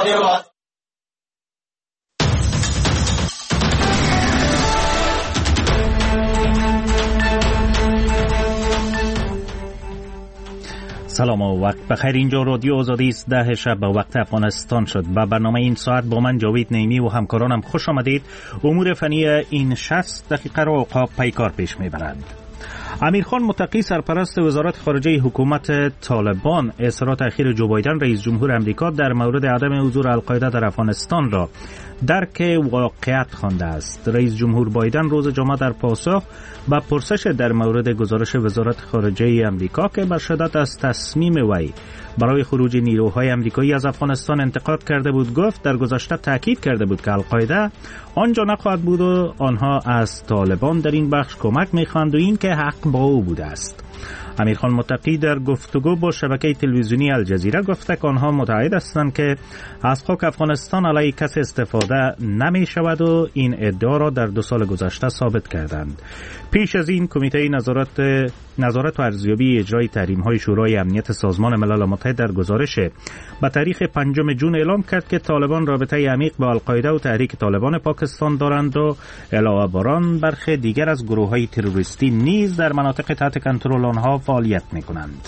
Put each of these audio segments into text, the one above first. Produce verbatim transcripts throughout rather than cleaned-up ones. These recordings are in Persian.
سلام و وقت بخیر. اینجا رادیو آزادی است. ده شب به وقت افغانستان شد. با برنامه این ساعت با من جاوید نعیمی و همکارانم خوش آمدید. امور فنی این شصت دقیقه را اوقات پیکار پیش میبرند. امیرخان متقی سرپرست وزارت خارجه حکومت طالبان اصرارات اخیر جو بایدن رئیس جمهور امریکا در مورد عدم حضور القاعده در افغانستان را درک واقعیت خوانده است. رئیس جمهور بایدن روز جمعه در پاسخ به پرسش در مورد گزارش وزارت خارجه امریکا که به شدت از تصمیم وی برای خروج نیروهای امریکایی از افغانستان انتقاد کرده بود گفت در گذشته تاکید کرده بود که القاعده آنجا نخواهد بود و آنها از طالبان در این بخش کمک می‌خواهند و این که حق با او بوده است. امیرخان متقی در گفتگو با شبکه تلویزیونی الجزیره گفته که آنها متعهد هستند که از خاک افغانستان علیه کسی استفاده نمی شود و این ادعا را در دو سال گذشته ثابت کردند. پیش از این کمیته نظارت نظارت و ارزیابی اجرای تحریم‌های شورای امنیت سازمان ملل متحد در گزارش با تاریخ پنجم جون اعلام کرد که طالبان رابطه عمیق با القاعده و تحریک طالبان پاکستان دارند و علاوه بر آن برخی دیگر از گروه‌های تروریستی نیز در مناطق تحت کنترل آنها فعالیت می‌کنند.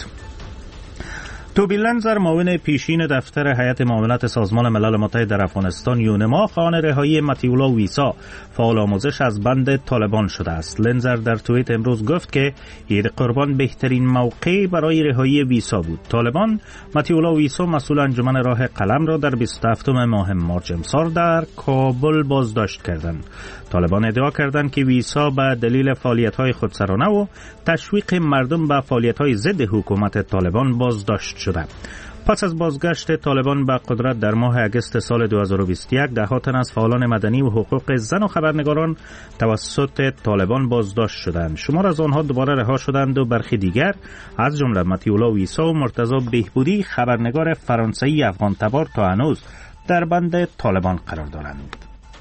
توبی لنزر معاون پیشین دفتر هیئت معاونت سازمان ملل متحد در افغانستان یونما خواهان رهایی مطیع‌الله ویسا فعال آموزش از بند طالبان شده است. لنزر در توییت امروز گفت که عید قربان بهترین موقع برای رهایی ویسا بود. طالبان مطیع‌الله ویسا مسئول انجمن راه قلم را در بیست و هفتم ماه مارچ امسال در کابل بازداشت کردند. طالبان ادعا کردند که ویسا به دلیل فعالیت‌های خودسرانه و تشویق مردم به فعالیت‌های ضد حکومت طالبان بازداشت شده. پس از بازگشت طالبان به قدرت در ماه اگست سال دو هزار و بیست و یک ده‌ها تن از فعالان مدنی و حقوق زن و خبرنگاران توسط طالبان بازداشت شدند. شمار از آنها دوباره رها شدند و برخی دیگر از جمله مطیع‌الله ویسا و مرتضی بهبودی خبرنگار فرانسوی افغان تبار تا هنوز در بند طالبان قرار دارند.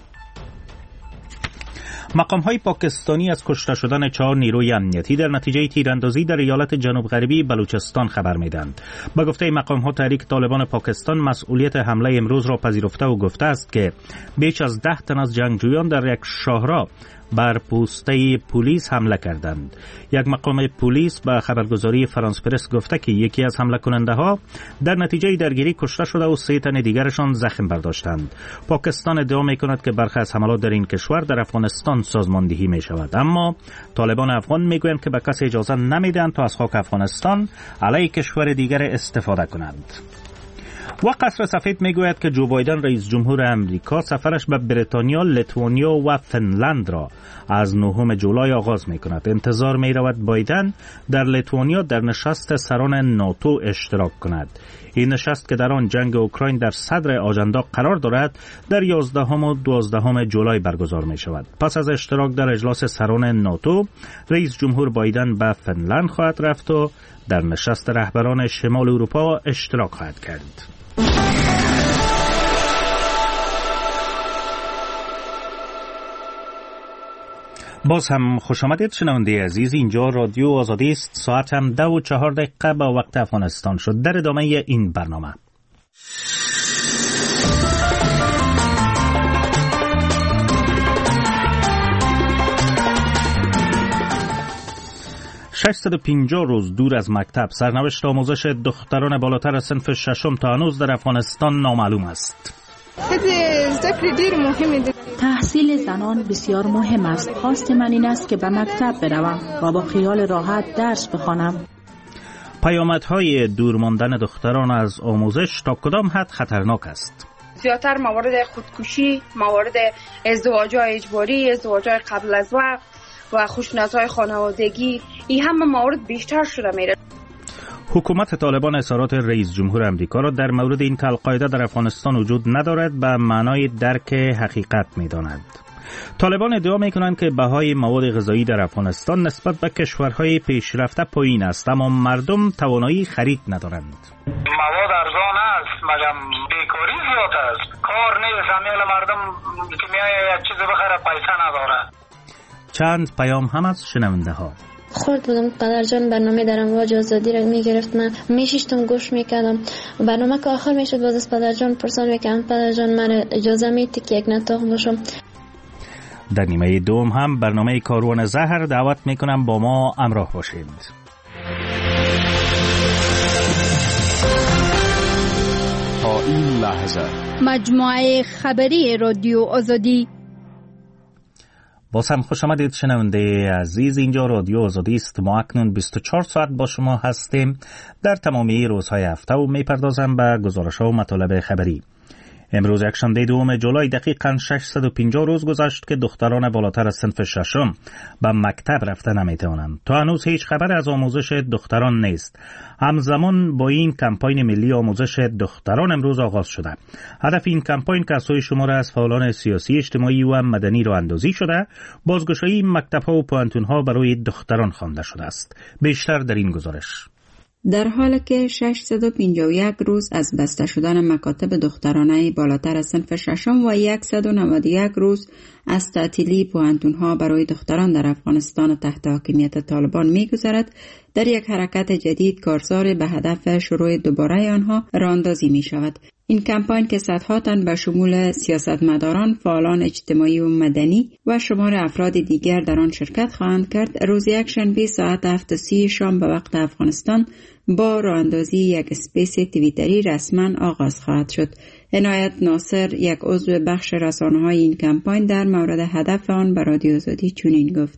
مقام‌های پاکستانی از کشته شدن چهار نیروی امنیتی در نتیجه تیراندازی در ایالت جنوب غربی بلوچستان خبر می‌دهند. با گفته مقام‌ها تحریک طالبان پاکستان مسئولیت حمله امروز را پذیرفته و گفته است که بیش از ده تن از جنگجویان در یک شاهراه بر پوسته پلیس حمله کردند. یک مقام پلیس به خبرگزاری فرانس پرس گفته که یکی از حمله کننده ها در نتیجه درگیری کشته شده و سه تن دیگرشان زخم برداشتند. پاکستان ادعا می‌کند که برخی از حملات در این کشور در افغانستان سازماندهی می‌شود، اما طالبان افغان میگویند که به کسی اجازه نمیدهند تا از خاک افغانستان علیه کشور دیگر استفاده کنند. و قصر سفید میگوید که جو بایدن رئیس جمهور امریکا سفرش به بریتانیا، لیتوانیا و فنلند را از نهم جولای آغاز میکند. انتظار میرود بایدن در لیتوانیا در نشست سران ناتو اشتراک کند. این نشست که در آن جنگ اوکراین در صدر آژاندا قرار دارد در یازدهم و دوازدهم جولای برگزار می شود. پس از اشتراک در اجلاس سران ناتو رئیس جمهور بایدن به فنلند خواهد رفت و در نشست رهبران شمال اروپا اشتراک خواهد کرد. باز هم خوش آمدید شنونده عزیز. اینجا رادیو آزادی است. ساعت هم دو و چهار دقیقه با وقت افغانستان شد. در ادامه این برنامه ششصد و پنجاه روز دور از مکتب سرنوشت آموزش دختران بالاتر از صنف ششم تا هنوز در افغانستان نامعلوم است. تحصیل زنان بسیار مهم است. خواست من این است که به مکتب بروم و با خیال راحت درس بخوانم. پیامدهای دور ماندن دختران از آموزش تا کدام حد خطرناک است؟ زیادتر موارد خودکشی، موارد ازدواج‌های اجباری، ازدواج‌های قبل از وقت و خشونت‌های خانوادگی، این همه موارد بیشتر شده میره. حکومت طالبان اظهارات رئیس جمهور امریکا را در مورد این که القاعده در افغانستان وجود ندارد به معنای درک حقیقت می‌داند. طالبان ادعا می‌کنند که بهای مواد غذایی در افغانستان نسبت به کشورهای پیشرفته پایین است، اما مردم توانایی خرید ندارند. مواد ارزان است مگر بیکاری زیاد است. کار نیست، همه مردم که میای یک چیز بخره پیسه نداره. چند پیام هم از شنونده ها. خورد بودم پدر جان برنامه در امواج آزادی را میگرفت، من میشیشتم گوش میکردم. برنامه که آخر میشد باز از پدر جان پرسان میکردم پدر جان من اجازه میدی که یک نطق باشم. در نیمه دوم هم برنامه کاروان زهر دعوت میکنم با ما همراه باشید. تا این لحظه مجموعه خبری رادیو آزادی. باز هم خوش آمدید شنونده عزیز، اینجا رادیو آزادی است. ما اکنون بیست و چهار ساعت با شما هستیم در تمامی روزهای هفته و میپردازم به گزارش‌ها و مطالب خبری. امروز یکشنبه دوم جولای دقیقاً ششصد و پنجاه روز گذشت که دختران بالاتر از صنف ششم به مکتب رفته نمیتوانند. تا هنوز هیچ خبر از آموزش دختران نیست. همزمان با این کمپاین ملی آموزش دختران امروز آغاز شده. هدف این کمپاین که از سوی شمار از فعالان سیاسی، اجتماعی و مدنی راه اندازی شده، بازگشایی مکتب‌ها و پوهنتون‌ها برای دختران خوانده شده است. بیشتر در این گزارش. در حالی که ششصد و پنجاه و یک روز از بسته شدن مکاتب دخترانه بالاتر از صنف ششم و صد و نود و یک روز از تعطیلی پوهنتون‌ها برای دختران در افغانستان تحت حاکمیت طالبان می‌گذرد، در یک حرکت جدید کارزار به هدف شروع دوباره آنها راه‌اندازی می‌شود. این کمپاین که صدها تن به شمول سیاستمداران، فعالان اجتماعی و مدنی و شمار افراد دیگر در آن شرکت خواهند کرد، روز یکشنبه ساعت هفت و سی شام به وقت افغانستان با راه‌اندازی یک اسپیس توییتری رسما آغاز خواهد شد. عنایت ناصر، یک عضو بخش رسانه‌های این کمپاین، در مورد هدف آن به رادیو آزادی چنین گفت: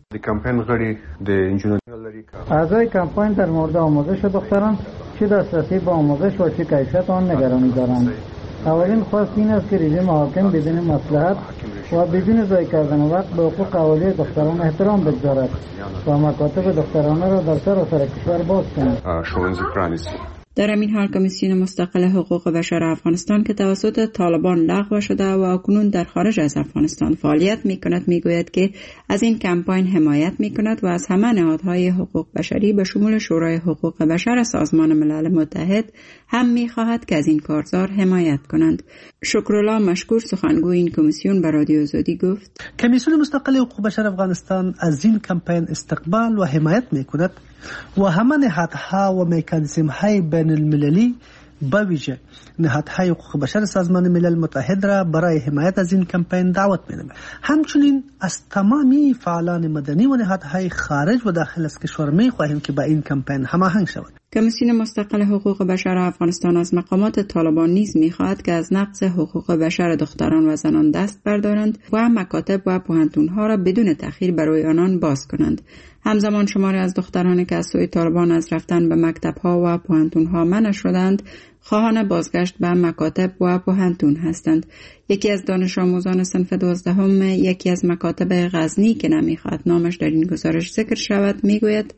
اعضای کمپاین در مورد آموزش دختران چه دسترسی به آموزش و چه کیفیت آن نگرانی دارند. اولین خواست این است که رژیم حاکم بدون مصلحت و بدون ضایع کردن وقت به حقوق اولیه دختران احترام بگذارد و مکاتب دخترانه را در سراسر کشور باز کند. در این حال کمیسیون مستقل حقوق بشر افغانستان که توسط طالبان لغو شده و اکنون در خارج از افغانستان فعالیت می‌کند میگوید که از این کمپاین حمایت می‌کند و از همه نهادهای حقوق بشری به شمول شورای حقوق بشر سازمان ملل متحد هم می‌خواهد که از این کارزار حمایت کنند. شکرالله مشکور، سخنگوی این کمیسیون، به رادیو آزادی گفت: کمیسیون مستقل حقوق بشر افغانستان از این کمپاین استقبال و حمایت می‌کند و همه نهادها و مکانیزم‌های بین المللی به ویژه نهادهای حقوق بشر سازمان ملل متحد را برای حمایت از این کمپاین دعوت می‌نماید. همچنین از تمامی فعالان مدنی و نهادهای خارج و داخل از کشور می‌خواهیم که با این کمپاین هماهنگ شود. کمیسیون مستقل حقوق بشر افغانستان از مقامات طالبان نیز می‌خواهد که از نقض حقوق بشر دختران و زنان دست بردارند و مکاتب و پوهنتون‌ها را بدون تأخیر برای آنان باز کنند. همزمان شماری از دخترانی که از سوی طالبان از رفتن به مکتب‌ها و پوهنتون‌ها منع شدند، خواهان بازگشت به مکاتب و پوهنتون هستند. یکی از دانش آموزان صنف دوازدهم یکی از مکاتب غزنی که نمی‌خواهد نامش در این گزارش ذکر شود میگوید: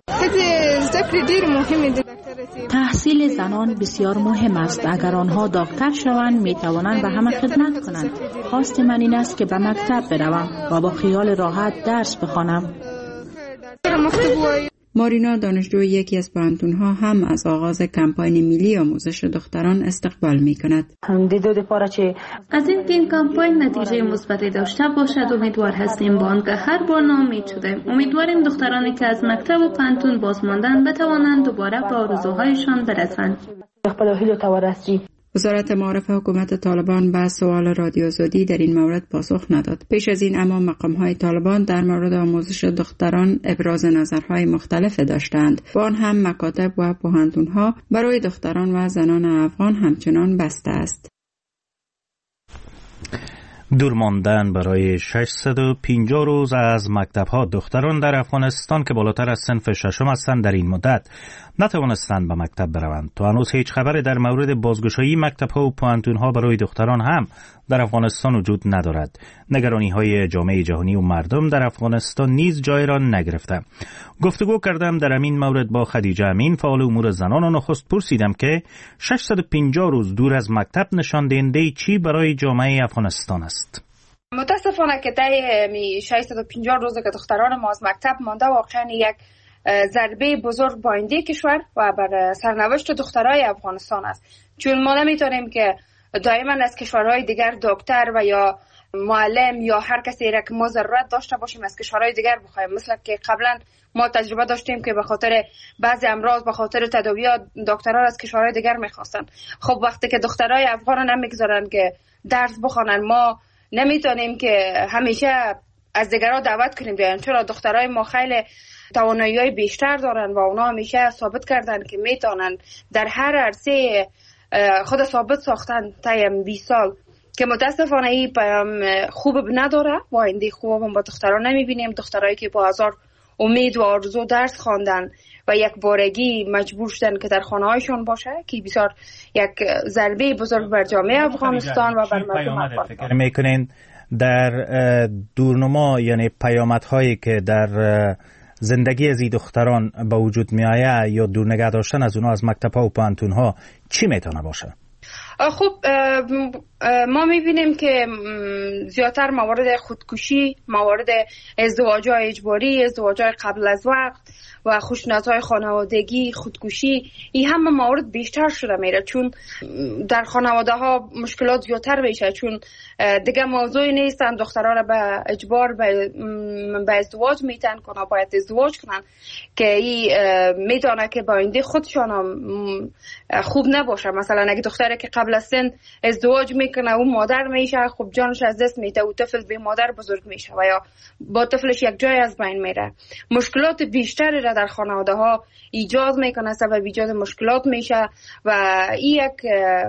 تحصیل زنان بسیار مهم است. اگر آنها دکتر شوند می توانند به همه خدمت کنند. خواست من این است که به مکتب بروم و با خیال راحت درس بخوانم. مارینا، دانشجوی یکی از پوهنتون‌ها، هم از آغاز کمپاین ملی آموزش دختران استقبال می‌کند. از این که این کمپاین نتیجه مثبتی داشته باشد امیدوار هستیم. با آنکه هر بار ناامید شدیم، امیدواریم دخترانی که از مکتب و پوهنتون باز ماندند بتوانند دوباره به آرزوهایشان برسند. وزارت معارف حکومت طالبان به سوال رادیو آزادی در این مورد پاسخ نداد. پیش از این اما مقام‌های طالبان در مورد آموزش دختران ابراز نظرهای مختلف داشتند. با آن هم مکاتب و پوهنتون‌ها برای دختران و زنان افغان همچنان بسته است. دور ماندن برای ششصد و پنجاه روز از مکتب‌ها دختران در افغانستان که بالاتر از صنف ششم هستند در این مدت نتوانستند به مکتب بروند. تا هنوز هیچ خبری در مورد بازگشایی مکتب‌ها و پوهنتون‌ها برای دختران هم در افغانستان وجود ندارد. نگرانی‌های جامعه جهانی و مردم در افغانستان نیز جای را نگرفته. گفتگو کردم در همین مورد با خدیجه امین، فعال امور زنان، و نخست پرسیدم که ششصد و پنجاه روز دور از مکتب نشان دهنده چی برای جامعه افغانستان است. متاسفانه که طی ششصد و پنجاه روز که دختران ما از مکتب مانده واقعا یک ضربه بزرگ با آینده کشور و بر سرنوشت دخترای افغانستان است، چون ما نمیتونیم که دائما از کشورهای دیگر دکتر و یا معلم یا هر کسی را که ما ضرورت داشته باشیم از کشورهای دیگر بخوایم. مثل که قبلا ما تجربه داشتیم که به خاطر بعضی امراض به خاطر تداویات دکترها از کشورهای دیگر میخواستن. خب وقتی که دخترای افغان نمیگذارن که درس بخونن، ما نمیتونیم که همیشه از دیگرها دعوت کنیم بیان، چرا دخترای ما خیلی توانایی‌های بیشتر دارن و اونا همیشه ثابت کردن که میتونن در هر عرصه خود ثابت ساختن طی بیست سال، که متاسفانه این پیام خوب نداره و آینده خوب هم با دخترها نمیبینیم. دخترایی که با هزار امید و آرزو درس خواندن و یک بارگی مجبور شدن که در خانه هایشون باشه، که بسیار یک ضربه بزرگ بر جامعه افغانستان و بر مردم افغانستان. فکر میکنین در دورنما یعنی پیامدهایی که در زندگی از این دختران به وجود می آید یا دور نگه داشتن از اونها از مکتب ها و پانتون ها چی میتونه باشه؟ خب ما میبینیم که زیادتر موارد خودکشی، موارد ازدواج‌های اجباری، ازدواج‌های قبل از وقت و خشونت‌های خانوادگی، خودکشی، این همه موارد بیشتر شده میره، چون در خانواده ها مشکلات زیادتر میشه، چون دیگه موضوعی نیستن دخترها را به اجبار به, به ازدواج میتن کنن، باید ازدواج کنن که این میدانه که با آینده خودشان خوب نباشه. مثلا اگه دختری که قبل از سن ازدواج میکنه و مادر میشه، خب جانش از دست میده و طفل به مادر بزرگ میشه و یا با طفلش یک جای از بین میره. مشکلات بیشتری را در خانواده ها ایجاد میکنه، سبب ایجاد مشکلات میشه و این یک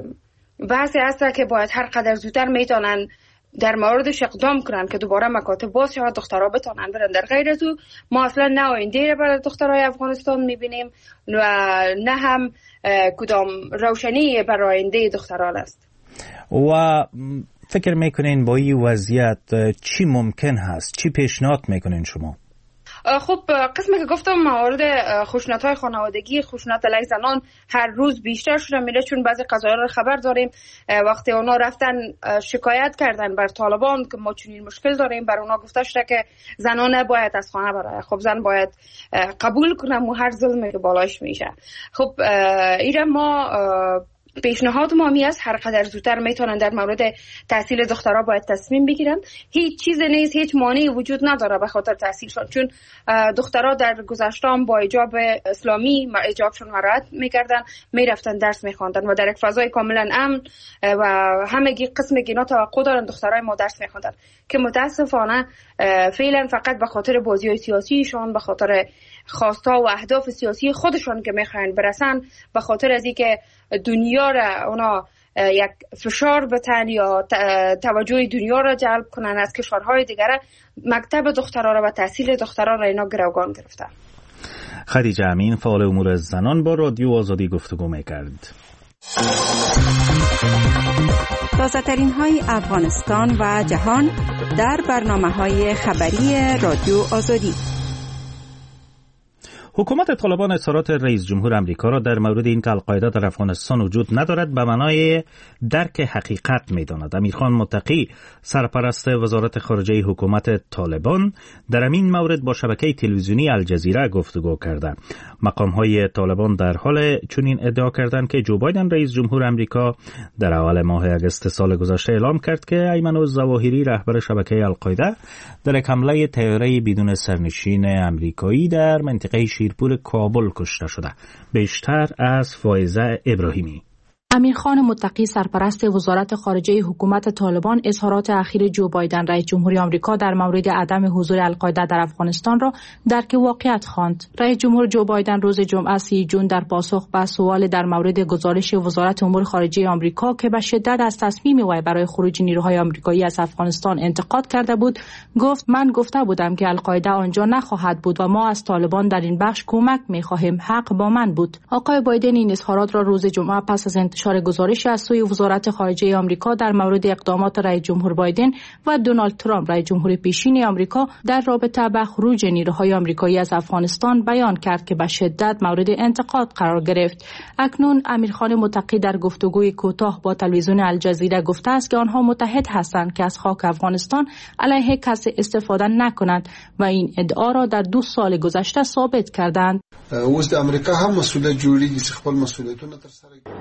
بحثی هست که باید هر قدر زودتر میتونن در موردش اقدام کنن که دوباره مکاتب باز شود، دخترها بتونن برن. در غیر از او ما اصلا نه آینده برای دخترهای افغانستان میبینیم و نه هم کدام روشنی برای آینده دختران است. و فکر میکنین با این وضعیت چی ممکن هست؟ چی پیشنهاد میکنین شما؟ خب قسمی که گفتم موارد خشونت‌های خانوادگی، خشونت علیه زنان هر روز بیشتر شده میره، چون بعضی قضایا رو خبر داریم وقتی اونا رفتن شکایت کردن بر طالبان که ما چنین مشکل داریم، بر اونا گفته شده که زنان نباید از خانه برای. خب زن باید قبول کنم و هر ظلمی که بالاش میشه. خب ایره ما پیشنهاد ما می است هر قدر زودتر میتونن در مورد تحصیل دخترها باید تصمیم بگیرن. هیچ چیز نیست، هیچ مانعی وجود نداره به خاطر تحصیلشون، چون دخترها در گذشته هم با حجاب اسلامی حجابشون مراعات میکردن، میرفتن درس میخواندن و در یک فضای کاملا امن و همگی قسم اینا توقع دارن دخترای ما درس میخواندن، که متاسفانه فعلا فقط به خاطر بازی‌های سیاسیشون، به خاطر خواستا و اهداف سیاسی خودشون که میخواین برسن، به خاطر از اینکه دنیا را اونا یک فشار بتن یا توجه دنیا را جلب کنن از کشورهای دیگر، مکتب دخترها را و تحصیل دخترها را اینا گروگان گرفتن. خدیجه امین، فعال امور زنان، با رادیو آزادی گفتگو میکرد. تازه ترین های افغانستان و جهان در برنامه های خبری رادیو آزادی. حکومت طالبان اظهارات رئیس جمهور امریکا را در مورد اینکه القاعده در افغانستان وجود ندارد به معنای درک حقیقت می‌داند. امیرخان متقی، سرپرست وزارت خارجه حکومت طالبان، در این مورد با شبکه تلویزیونی الجزیره گفتگو کرده. مقام‌های طالبان در حال چنین ادعا کردند که جو بایدن رئیس جمهور امریکا در اول ماه اگست سال گذشته اعلام کرد که ایمن الظواهری رهبر شبکه القاعده در یک حمله طیاره بدون سرنشین امریکایی در منطقه شیرپور کابل کشته شده. بیشتر از فائزه ابراهیمی. امیرخان متقی، سرپرست وزارت خارجه حکومت طالبان، اظهارات اخیر جو بایدن رئیس جمهوری آمریکا در مورد عدم حضور القاعده در افغانستان را درک واقعیت خواند. رئیس جمهور جو بایدن روز جمعه سی جون در پاسخ به سوال در مورد گزارش وزارت امور خارجه آمریکا که به شدت از تصمیم وی برای خروج نیروهای آمریکایی از افغانستان انتقاد کرده بود، گفت: من گفته بودم که القاعده آنجا نخواهد بود و ما از طالبان در این بخش کمک می‌خواهیم. حق با من بود. آقای بایدن این اظهارات را روز جمعه پس از انتشار گزارش از سوی وزارت خارجه آمریکا در مورد اقدامات رئیس جمهور بایدن و دونالد ترامپ رئیس جمهور پیشین آمریکا در رابطه با خروج نیروهای آمریکایی از افغانستان بیان کرد که به شدت مورد انتقاد قرار گرفت. اکنون امیرخان متقی در گفتگوی کوتاه با تلویزیون الجزیره گفته است که آنها متحد هستند که از خاک افغانستان علیه کسی استفاده نکنند و این ادعا را در دو سال گذشته ثابت کردند. اوس د امریکا هم مسئولیت جوړیږي چې خپل مسئولیتونه تر سره. اکنون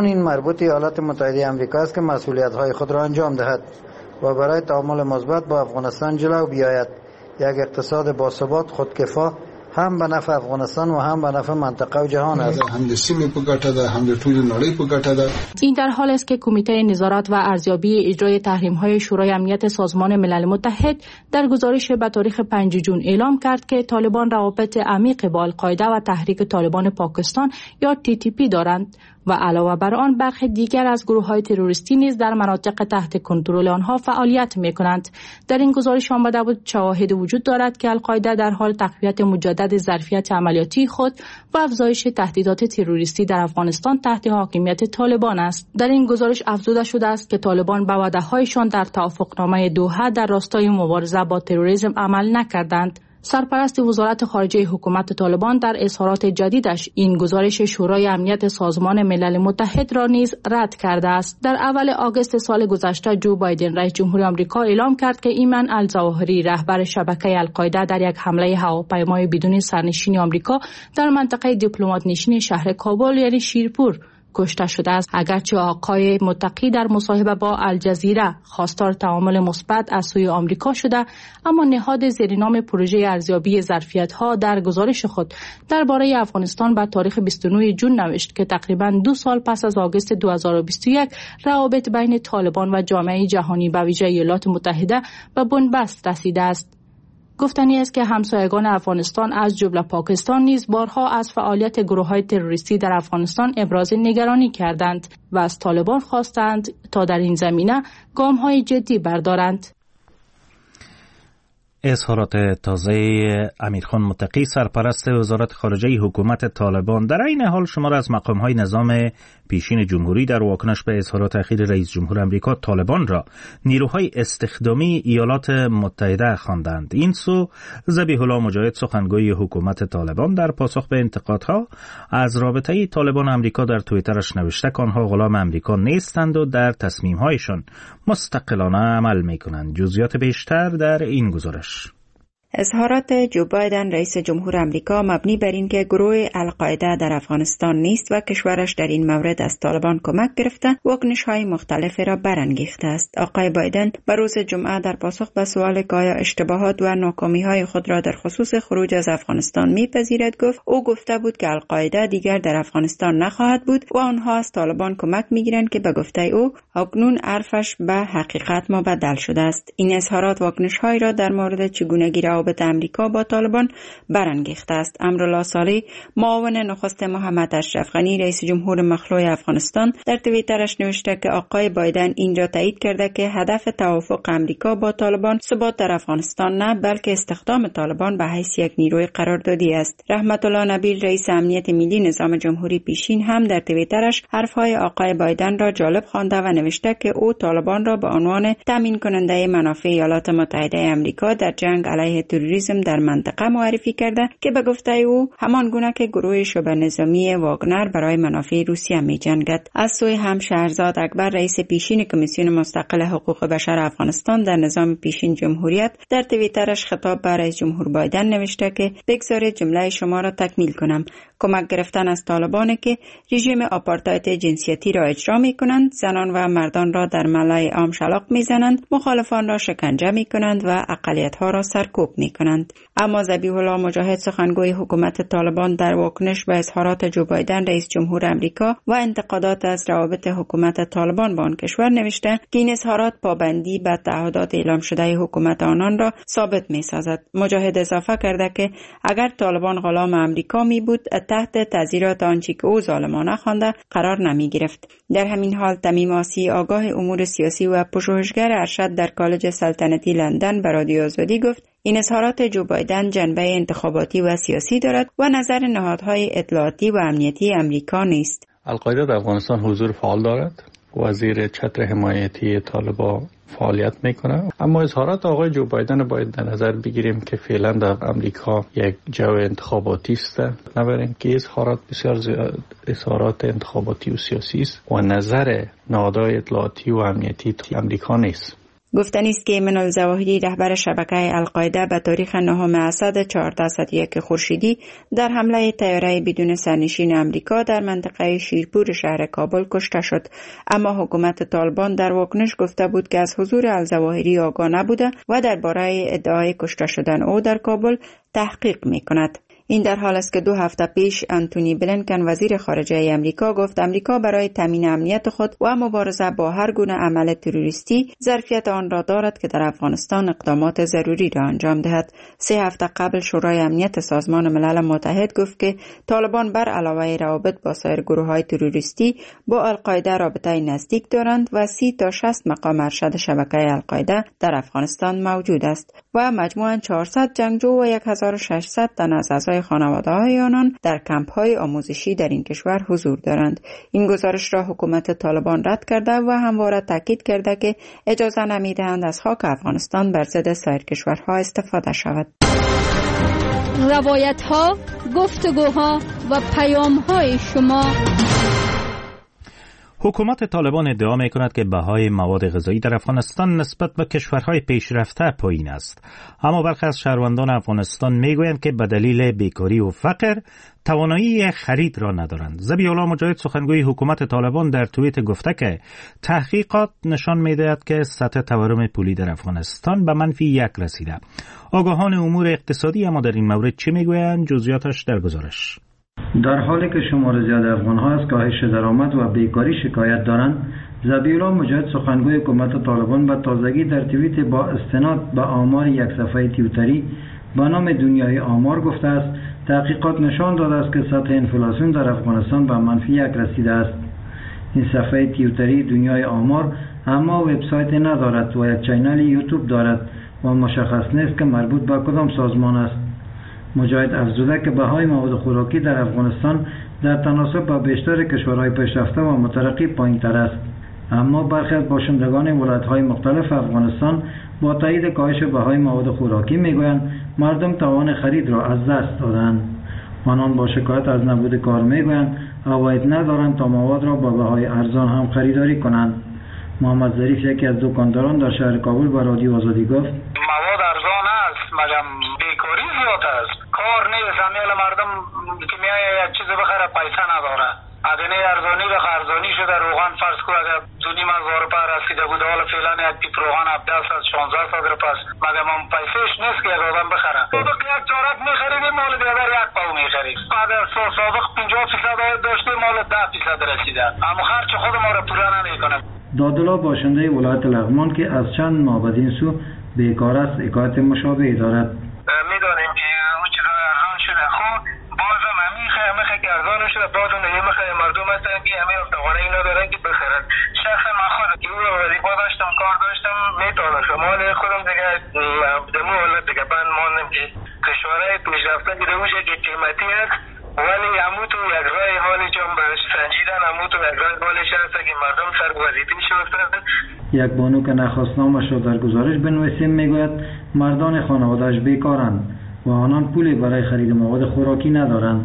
اکنون این مربوط ایالات متحده آمریکا است که مسئولیت‌های خود را انجام دهد و برای تعامل مثبت با افغانستان جلو بیاید. یک اقتصاد باثبات خودکفا هم به نفع افغانستان و هم به نفع منطقه و جهان است. هم د سیمې په ګټه ده، هم د ټولې نړۍ په ګټه ده. این در حال است که کمیته نظارت و ارزیابی اجرای تحریم‌های شورای امنیت سازمان ملل متحد در گزارش به تاریخ پنجم جون اعلام کرد که طالبان روابط عمیق با القاعده و تحریک طالبان پاکستان یا تی تی پی دارند و علاوه بر آن برخی دیگر از گروه‌های تروریستی نیز در مناطق تحت کنترل آنها فعالیت می‌کنند. در این گزارش آمده بود شواهد وجود دارد که القاعده در حال تقویت مجدد ظرفیت عملیاتی خود و افزایش تهدیدات تروریستی در افغانستان تحت حاکمیت طالبان است. در این گزارش افزوده شده است که طالبان به وعده‌هایشان در توافقنامه دوحه در راستای مبارزه با تروریسم عمل نکردند. سرپرست وزارت خارجه حکومت طالبان در اظهارات جدیدش این گزارش شورای امنیت سازمان ملل متحد را نیز رد کرده است. در اول آگوست سال گذشته جو بایدن رئیس جمهوری آمریکا اعلام کرد که ایمن الظواهری رهبر شبکه القاعده در یک حمله هواپیمای بدون سرنشین آمریکا در منطقه دیپلمات نشین شهر کابل یعنی شیرپور کشته شده است. اگرچه آقای متقی در مصاحبه با الجزیره خواستار تعامل مثبت از سوی آمریکا شده، اما نهاد زیر نام پروژه ارزیابی ظرفیت‌ها در گزارش خود درباره افغانستان به تاریخ بیست و نهم ژوئن نوشت که تقریباً دو سال پس از آگوست دو هزار و بیست و یک روابط بین طالبان و جامعه جهانی به ویژه ایالات متحده به بنبست رسیده است. گفتنی است که همسایگان افغانستان از جمله پاکستان نیز بارها از فعالیت گروه‌های تروریستی در افغانستان ابراز نگرانی کردند و از طالبان خواستند تا در این زمینه گام‌های جدی بردارند. اظهارات تازه امیرخان متقی سرپرست وزارت خارجه حکومت طالبان در این حال شمار از مقام‌های نظام پیشین جمهوری در واکنش به اظهارات اخیر رئیس جمهور آمریکا طالبان را نیروهای استخدامی ایالات متحده خواندند. این سو ذبیح الله مجاهد سخنگوی حکومت طالبان در پاسخ به انتقادها از رابطه طالبان آمریکا در توییترش نوشته که آنها غلام آمریکا نیستند و در تصمیم‌هایشان مستقلانه عمل می‌کنند. جزئیات بیشتر در این گزارش. اظهارات جو بایدن رئیس جمهور آمریکا مبنی بر اینکه گروه القاعده در افغانستان نیست و کشورش در این مورد از طالبان کمک گرفته واکنش‌های مختلفی را برانگیخته است. آقای بایدن به روز جمعه در پاسخ به سوال که آیا اشتباهات و ناکامی‌های خود را در خصوص خروج از افغانستان می‌پذیرد گفت او گفته بود که القاعده دیگر در افغانستان نخواهد بود و آنها از طالبان کمک می‌گیرند که به گفته او اکنون حرفش به حقیقت مبدل شده است. این اظهارات واکنش‌هایی را در مورد چگونگی روابط امریکا با طالبان برانگیخته است. امرالله صالح معاون نخست محمد اشرف غنی رئیس جمهور مخلوع افغانستان در توییترش نوشته که آقای بایدن این را تایید کرده که هدف توافق امریکا با طالبان ثبات در افغانستان نه بلکه استخدام طالبان به حیث یک نیروی قراردادی است. رحمت الله نبیل رئیس امنیت ملی نظام جمهوری پیشین هم در توییترش حرفهای آقای بایدن را جالب خوانده و نوشته که او طالبان را به عنوان تامین کننده منافع ایالات متحده آمریکا در جنگ علیه تروریسم در منطقه معرفی کرده که به گفته او همان گونه که گروه شبه نظامی واگنر برای منافع روسیه می جنگد. از سوی هم شهرزاد اکبر رئیس پیشین کمیسیون مستقل حقوق بشر افغانستان در نظام پیشین جمهوریت در توییترش خطاب به رئیس جمهور بایدن نوشته که بگذارید جمله شما را تکمیل کنم. کمک گرفتن از طالبان که رژیم آپارتاید جنسیتی را اجرا می کنند، زنان و مردان را در ملای عام شلاق می زنند، مخالفان را شکنجه می کنند و اقلیت ها را سرکوب می کنند. اما ذبیح الله مجاهد سخنگوی حکومت طالبان در واکنش به اظهارات جو بایدن رئیس جمهور آمریکا و انتقادات از روابط حکومت طالبان با آن کشور نوشته که این اظهارات پابندی بر تعهدات اعلام شده حکومت آنان را ثابت می سازد. مجاهد اضافه کرده که اگر طالبان غلام آمریکا می بود تحت تذیرات آنچه که او ظالمانه خوانده قرار نمی گرفت. در همین حال تمیم آسی آگاه امور سیاسی و پژوهشگر ارشد در کالج سلطنتی لندن به رادیو آزادی گفت این اظهارات جو بایدن جنبه انتخاباتی و سیاسی دارد و نظر نهادهای اطلاعاتی و امنیتی امریکا نیست. القاعده در افغانستان حضور فعال دارد و زیر چتر حمایتی طالبان فعالیت میکنه، اما اظهارات آقای جو بایدن باید در نظر بگیریم که فعلا در امریکا یک جو انتخاباتی است، نبریم که اظهارات بسیار اظهارات انتخاباتی و سیاسی است و نظر نهادهای اطلاعاتی و امنیتی امریکا نیست. گفتنی است که ایمن الظواهری رهبر شبکه القاعده به تاریخ نهم اسد چهارده صد و یک خورشیدی در حمله طیاره بدون سرنشین امریکا در منطقه شیرپور شهر کابل کشته شد، اما حکومت طالبان در واکنش گفته بود که از حضور الظواهری آگاه نبوده و درباره ادعای کشته شدن او در کابل تحقیق می‌کند. این در حال است که دو هفته پیش انتونی بلینکن وزیر خارجه امریکا گفت امریکا برای تامین امنیت خود و مبارزه با هر گونه عمل تروریستی ظرفیت آن را دارد که در افغانستان اقدامات ضروری را انجام دهد. سه هفته قبل شورای امنیت سازمان ملل متحد گفت که طالبان بر علاوه روابط با سایر گروه‌های تروریستی با القاعده رابطه نزدیک دارند و سی تا شصت مقام ارشد شبکه القاعده در افغانستان موجود است و مجموعاً چهارصد جنگجو و هزار و ششصد تن از اعضای خانواده‌های آنان در کمپ‌های آموزشی در این کشور حضور دارند. این گزارش را حکومت طالبان رد کرده و همواره تاکید کرده که اجازه نمی‌دهند از خاک افغانستان بر ضد سایر کشورها استفاده شود. روایت‌ها، گفتگوها و پیام‌های شما. حکومت طالبان ادعا می کند که بهای مواد غذایی در افغانستان نسبت به کشورهای پیشرفته پایین است، اما برخی از شهروندان افغانستان می گویند که به دلیل بیکاری و فقر توانایی خرید را ندارند. ذبیح‌الله مجاهد سخنگوی حکومت طالبان در توییت گفته که تحقیقات نشان می دهد که سطح تورم پولی در افغانستان به منفی یک رسیده. آگاهان امور اقتصادی اما در این مورد چه می گویند؟ جزئیاتش در گزارش. در حالی که شمار زیاد افغان‌ها از کاهش درآمد و بیکاری شکایت دارند، ذبیح‌الله مجاهد سخنگوی حکومت طالبان به تازگی در توییت با استناد به آمار یک صفحه توییتری با نام دنیای آمار گفته است تحقیقات نشان داده است که سطح انفلاسیون در افغانستان به منفی یک رسیده است. این صفحه توییتری دنیای آمار اما وبسایت ندارد و یک چینل یوتیوب دارد و مشخص نیست که مربوط به کدام سازمان است. مجاهد افزوده که بهای مواد خوراکی در افغانستان در تناسب با بیشتر کشورهای پیشرفته و مترقی پایین‌تر است، اما برخی از باشندگان ولایت‌های مختلف افغانستان با تایید کاهش بهای مواد خوراکی میگویند مردم توان خرید را از دست دادند. آنان با شکایت از نبود کار میگویند عواید ندارند تا مواد را با بهای ارزان هم خریداری کنند. محمد ظریف یکی از دکانداران در شهر کابل با رادیو آزادی گفت مواد ارزان است مگم بیکاری زیاد است، کار نیست، امیل مردم که میایه یک چیز بخره پیسه نداره. ادنه ارزانی و ارزانی شده، روغن فرض کو اگر دو نیم هزار روپیه رسیده بود حالا فعلا یک پیپ روغن هفده صد شانزده صد روپیه است، مگم هم پیسهش نیست که یک آدم بخره. سابق یک چارک میخریدیم مال دیگر یک پاو میخرید، اگر سال سابق پنجاه درصد عاید داشتیم مال ده درصد رسیده، اما خرج خود ما را پورا نمیکنه. دادلا باشنده ولایت لغمان که از چند ماه بدین سو بیکار است حکایت مشابهی دارد. میدانیم که اون چیزا ارزان شده، خب بازم همین خیمه که ارزان شده، بازم یه مخه مردم هستن که همین توانایی ندارن که بخرن. شخصا من خودم که وظیفه داشتم کار داشتم میتونم مال خودم دیگه دمو حالت دیگه بند ماندم که کشورهای پیشرفته که دوشه که قیمتی هست ولی همون تو یک رای حالی چون برش سنجیدن همون تو یک رای حالش هست که مردم سر وظیفه شدن. یک بانو که نخواستنامش را در گزارش بنویسیم میگوید مردان خانواده‌اش بیکارند و آنان پولی برای خرید مواد خوراکی ندارند.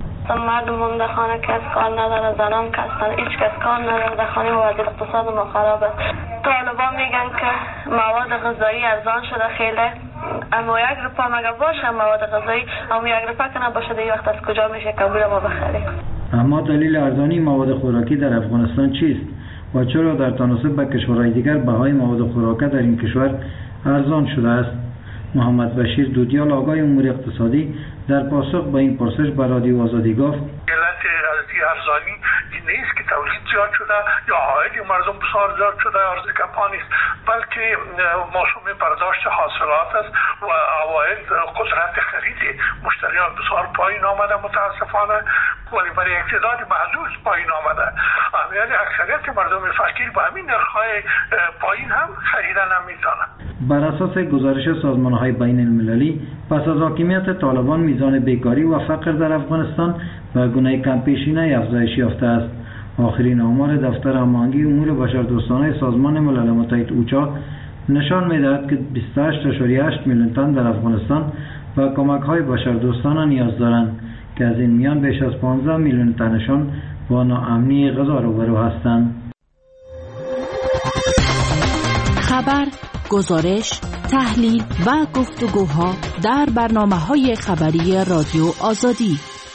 مردم هم در خانه کس کار نداره، زنان کسان هیچ کس کار نداره در خانه و وضعیت اقتصاد ما خراب است. طالبان میگن که مواد غذایی ارزان شده خیلی، اما یک روپا مگه باشه مواد غذایی، اما یک روپا که نباشه دیگه وقت از کجا میشه که ما بخریم. اما دلیل ارزانی مواد خوراکی در افغانستان چیست و چرا در تناسب با کشورهای دیگر بهای مواد خوراکی در این کشور ارزان شده است؟ محمد بشیر دودیال آگاه امور اقتصادی در پاسخ به این پرسش به رادیو آزادی گفت علت ارزانی این نیست که تولید زیاد شده یا عاید مردم بسیار زیاد شده یا ارز کمپانی است، بلکه موسم برداشت حاصلات است و عواید قدرت خرید مشتریان بسیار پایین آمده متاسفانه، ولی برای یک تعداد محدود پایین آمده. یعنی اکثریت مردم فقیر با همین نرخ‌های پایین هم خریدن نمیتونن. بر اساس گزارش سازمان‌های بین المللی پس از حاکمیت طالبان میزان بیکاری و فقر در افغانستان به گونه کمپیشینه افزایش یافته است. آخرین آمار دفتر هماهنگی امور بشردوستانه سازمان ملل متحد اوچا نشان می‌دهد که بیست و هشت ممیز هشت میلیون تن در افغانستان به کمک‌های بشردوستانه نیاز دارند که از این میان بیش از پانزده میلیون تنشان با ناامنی غذا روبرو هستند. خبر گزارش، تحلیل و گفتگوها در برنامه‌های خبری رادیو آزادی.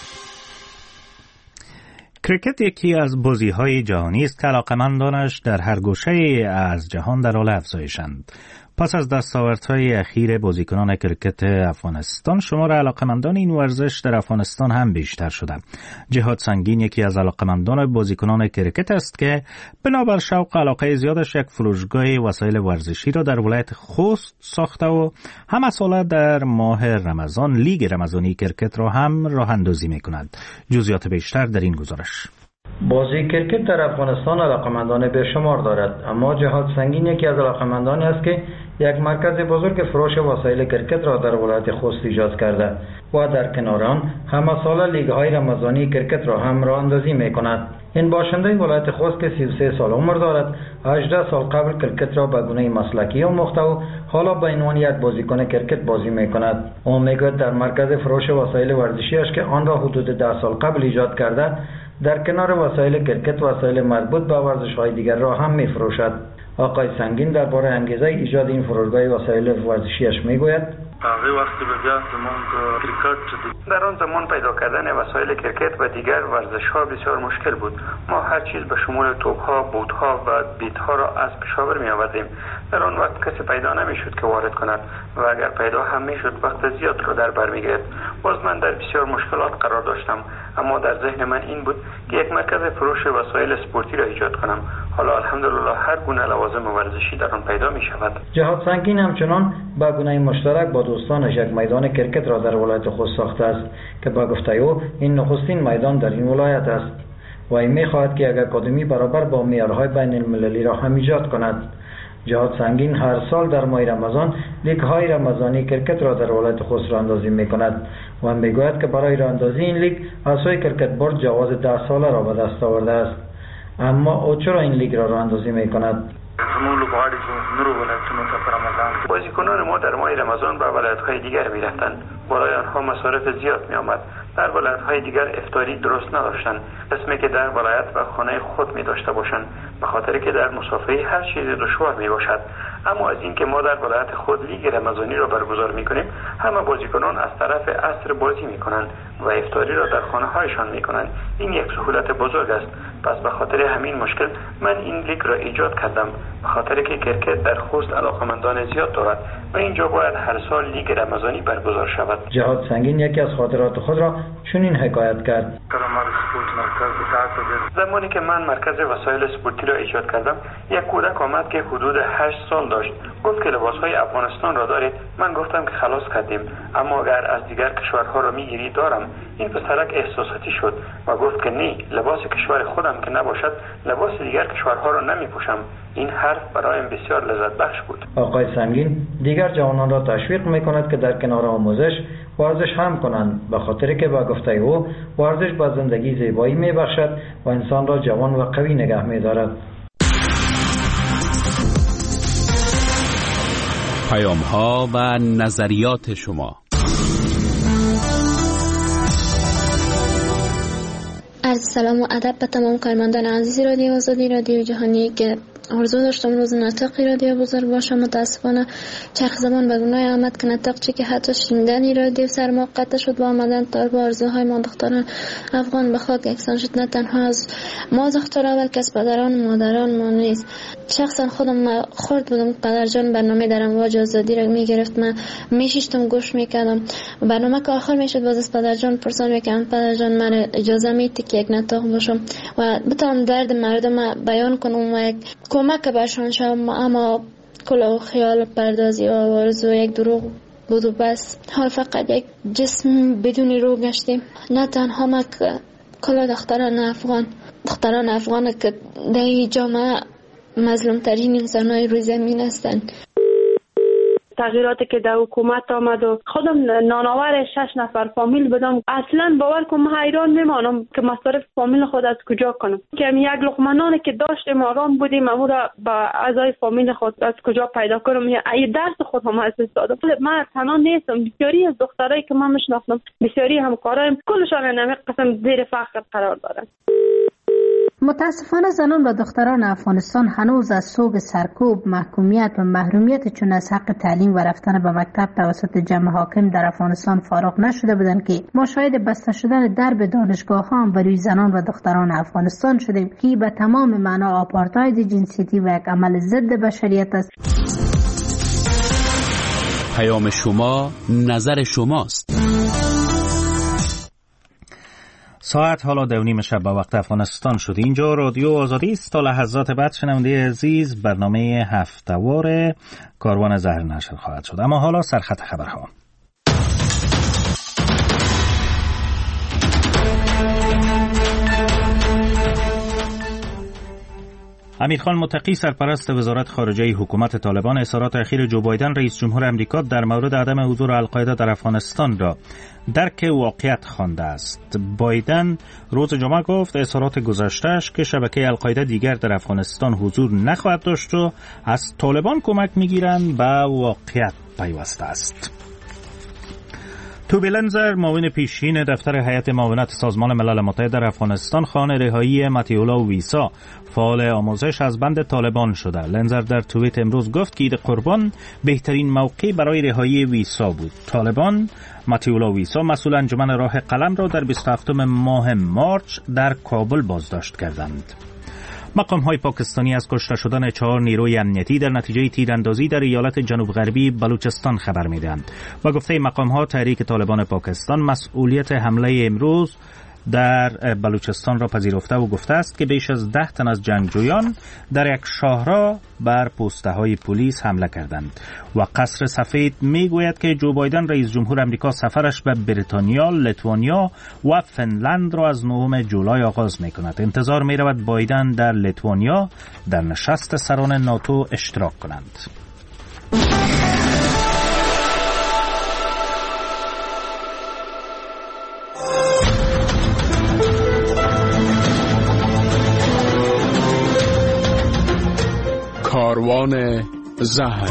کرکت یکی از بازی‌های جهانی است که علاقه‌مندانش در هر گوشه از جهان در حال افزایشند. پس از دستاوردهای اخیر بازیکنان کرکت افغانستان، شمار علاقه‌مندان این ورزش در افغانستان هم بیشتر شده. جهاد سنگین یکی از علاقه‌مندان بازیکنان کرکت است که بنابر شوق علاقه زیادش یک فروشگاه وسایل ورزشی را در ولایت خوست ساخته و هم ساله در ماه رمضان لیگ رمضانی کرکت را هم راه اندازی می‌کند. جزئیات بیشتر در این گزارش. بازی کرکت در افغانستان علاقمندان بیشمار دارد، اما جهاد سنگین یکی از علاقمندانی است که یک مرکز بزرگ فروش وسایل کرکت را در ولایت خوست ایجاد کرده و در کنار آن همه ساله لیگ های رمضانی کرکت را هم راه اندازی می کند. این باشنده ولایت خوست که سی و سه سال عمر دارد، هجده سال قبل کرکت را به گونه مسلکی آموخته و حالا به عنوان یک بازیکن کرکت بازی می کند. او میگوید در مرکز فروش وسایل ورزشی است که آن را حدود ده سال قبل ایجاد کرده، در کنار وسایل کرکت وسایل مربوط به ورزش‌های دیگر را هم می‌فروشد. آقای سنگین درباره انگیزه ایجاد این فروشگاه وسایل ورزشیش میگوید: هغه وخت به بیا زمون کرکت در آن زمان پیدا کردن وسایل کرکت و دیگر ورزش‌ها بسیار مشکل بود. ما هر چیز به شمول توپ‌ها، بوت‌ها و بیت‌ها را از پشاور می‌آوردیم. در آن وقت کسی پیدا نمی‌شد که وارد کند و اگر پیدا هم می‌شد وقت زیاد را در بر می‌گرفت. باز من در بسیار مشکلات قرار داشتم، اما در ذهن من این بود که یک مرکز فروش وسایل اسپورتی را ایجاد کنم. حالا الحمدلله هر گونه لوازم ورزشی در آن پیدا می‌شود. جهاد سنگین همچنان با گونه مشترک با دوستانش یک میدان کرکت را در ولایت خوست ساخته است که با گفته او این نخستین میدان در این ولایت است و این می‌خواهد که یک اکادمی برابر با معیارهای بین المللی را هم ایجاد کند. جهاد سنگین هر سال در ماه رمضان لیگ های رمضانی کرکت را در ولایت خوست راه اندازی می‌کند و میگوید که برای راه اندازی این لیگ اسوی کرکت بورد جواز ده ساله را به دست آورده است. اما او چرا این لیگ را راه اندازی می‌کند؟ بازیکنان ما در ماه رمضان به ولایت‌های دیگر می‌رفتند. برای آنها مصارف زیاد می‌آمد. در ولایت‌های دیگر افطاری درست نداشتند، قسمی که در ولایت و خانه خود می‌داشته باشند، به خاطر که در مسافری هر چیز دشوار می‌باشد. اما از اینکه ما در ولایت خود لیگ رمضانی را برگزار می‌کنیم، همه بازیکنان از طرف عصر بازی می‌کنند و افطاری را در خانه‌هایشان می‌کنند. این یک سهولت بزرگ است. پس به خاطر همین مشکل من این لیگ را ایجاد کردم، به خاطر که کرکت در خوست علاقه‌مندان زیاد دارد و اینجا باید هر سال لیگ رمضانی برگزار شود. جهاد سنگین یکی از خاطرات خود را چنین حکایت کرد: زمانی که من مرکز وسایل اسپورتی را ایجاد کردم، یک کودک آمد که حدود هشت سال داشت. گفت که لباس‌های افغانستان را دارید؟ من گفتم که خلاص کردیم، اما اگر از دیگر کشورها را می‌گیری دارم. این پسرک احساساتی شد و گفت که نه، لباس کشور خودم که نباشد لباس دیگر کشورها را نمی‌پوشم. این حرف برایم بسیار لذت بخش بود. آقای سنگین دیگر جوانان را تشویق می‌کند که در کنار آموزش ورزش هم کنند، به خاطر که با گفته او ورزش به زندگی زیبایی می‌بخشد و انسان را جوان و قوی نگه می‌دارد. پیام‌ها و نظریات شما. عرض سلام و ادب به تمام کارمندان عزیز رادیو آزادی، رادیو جهانی که آرزو داشتم روز نطقی رادیو بزرگ باشم. متاسفانه چرخ زمان به گناه آمد که نطق چی که حتی شنیدنی رادیو سر ما قطع شد و آمدن تار با آرزوهای ما دختران افغان به خاک یکسان شد. نه تنها از ما دخترها بلکه از پدران مادران ما نیز. شخصا خودم خورد بودم پدر جان برنامه در امواج آزادی را میگرفت، من میشیشتم گوش میکردم. برنامه که آخر میشد باز از پدر جان پرسان میکردم پدر جان من اجازه میدی که یک نطق باشم و بتونم درد مردم بیان کنم و یک کمک برشان شوم. اما کل خیال پردازی و آرزو یک دروغ بود و بس. حال فقط یک جسم بدون روح گشتیم. نه تنها ما که کل دختران افغان دختران افغان که در جامعه مظلوم ترین انسان های روی زمین هستند. تغییراتی که در حکومت آمد و خودم نانآور شش نفر فامیل بدم، اصلا باور کنم حیران میمانم که مصارف فامیل خود از کجا کنم. که یک لقمه نانی که داشتیم آرام بودیم اما را با اعضای فامیل خود از کجا پیدا کنم. یا ای درس خود هم از دادم. من تنها نیستم، بسیاری از دخترایی که من میشناسم، بسیاری همکارایم، کلشان نمی قسم زیر فقر قرار دارن. متاسفانه زنان و دختران افغانستان هنوز از صوب سرکوب، محکومیت و محرومیت چون از حق تعلیم و رفتن به مکتب توسط جمع حاکم در افغانستان فارغ نشده بودند که ما شاهد بسته شدن درب دانشگاه ها بر روی زنان و دختران افغانستان شدیم که به تمام معنا آپارتاید جنسیتی و یک عمل ضد بشریت است. پیام شما، نظر شماست. ساعت حالا دو نیم شب به وقت افغانستان شد. اینجا رادیو آزادی است. تا لحظات بعد شنونده عزیز برنامه هفته‌وار کاروان زهر نشر خواهد شد. اما حالا سرخط خبرها. امیرخان متقی سرپرست وزارت خارجه حکومت طالبان اظهارات اخیر جو بایدن رئیس جمهور امریکا در مورد عدم حضور القاعده در افغانستان را درک واقعیت خوانده است. بایدن روز جمعه گفت اظهارات گذشته‌اش که شبکه القاعده دیگر در افغانستان حضور نخواهد داشت و از طالبان کمک می‌گیرند به واقعیت پیوسته است. توبی لنزر معاون پیشین دفتر هیئت معاونت سازمان ملل متحد در افغانستان خواهان رهایی متیولا ویسا فعال آموزش از بند طالبان شده. لنزر در توییت امروز گفت که عید قربان بهترین موقع برای رهایی ویسا بود. طالبان متیولا ویسا مسئول انجمن راه قلم را در بیست و هفتم ماه مارچ در کابل بازداشت کردند. مقام های پاکستانی از کشته شدن چهار نیروی امنیتی در نتیجه تیراندازی در ایالت جنوب غربی بلوچستان خبر میدهند. و گفته مقام ها تحریک طالبان پاکستان مسئولیت حمله امروز در بلوچستان را پذیرفته و گفته است که بیش از ده تن از جنگجویان در یک شاهراه بر پوسته های پلیس حمله کردند. و قصر سفید می گوید که جو بایدن رئیس جمهور امریکا سفرش به بریتانیا، لیتوانیا و فنلند را از نهم جولای آغاز می کند. انتظار می رود بایدن در لیتوانیا در نشست سران ناتو اشتراک کنند. کاروان زهر.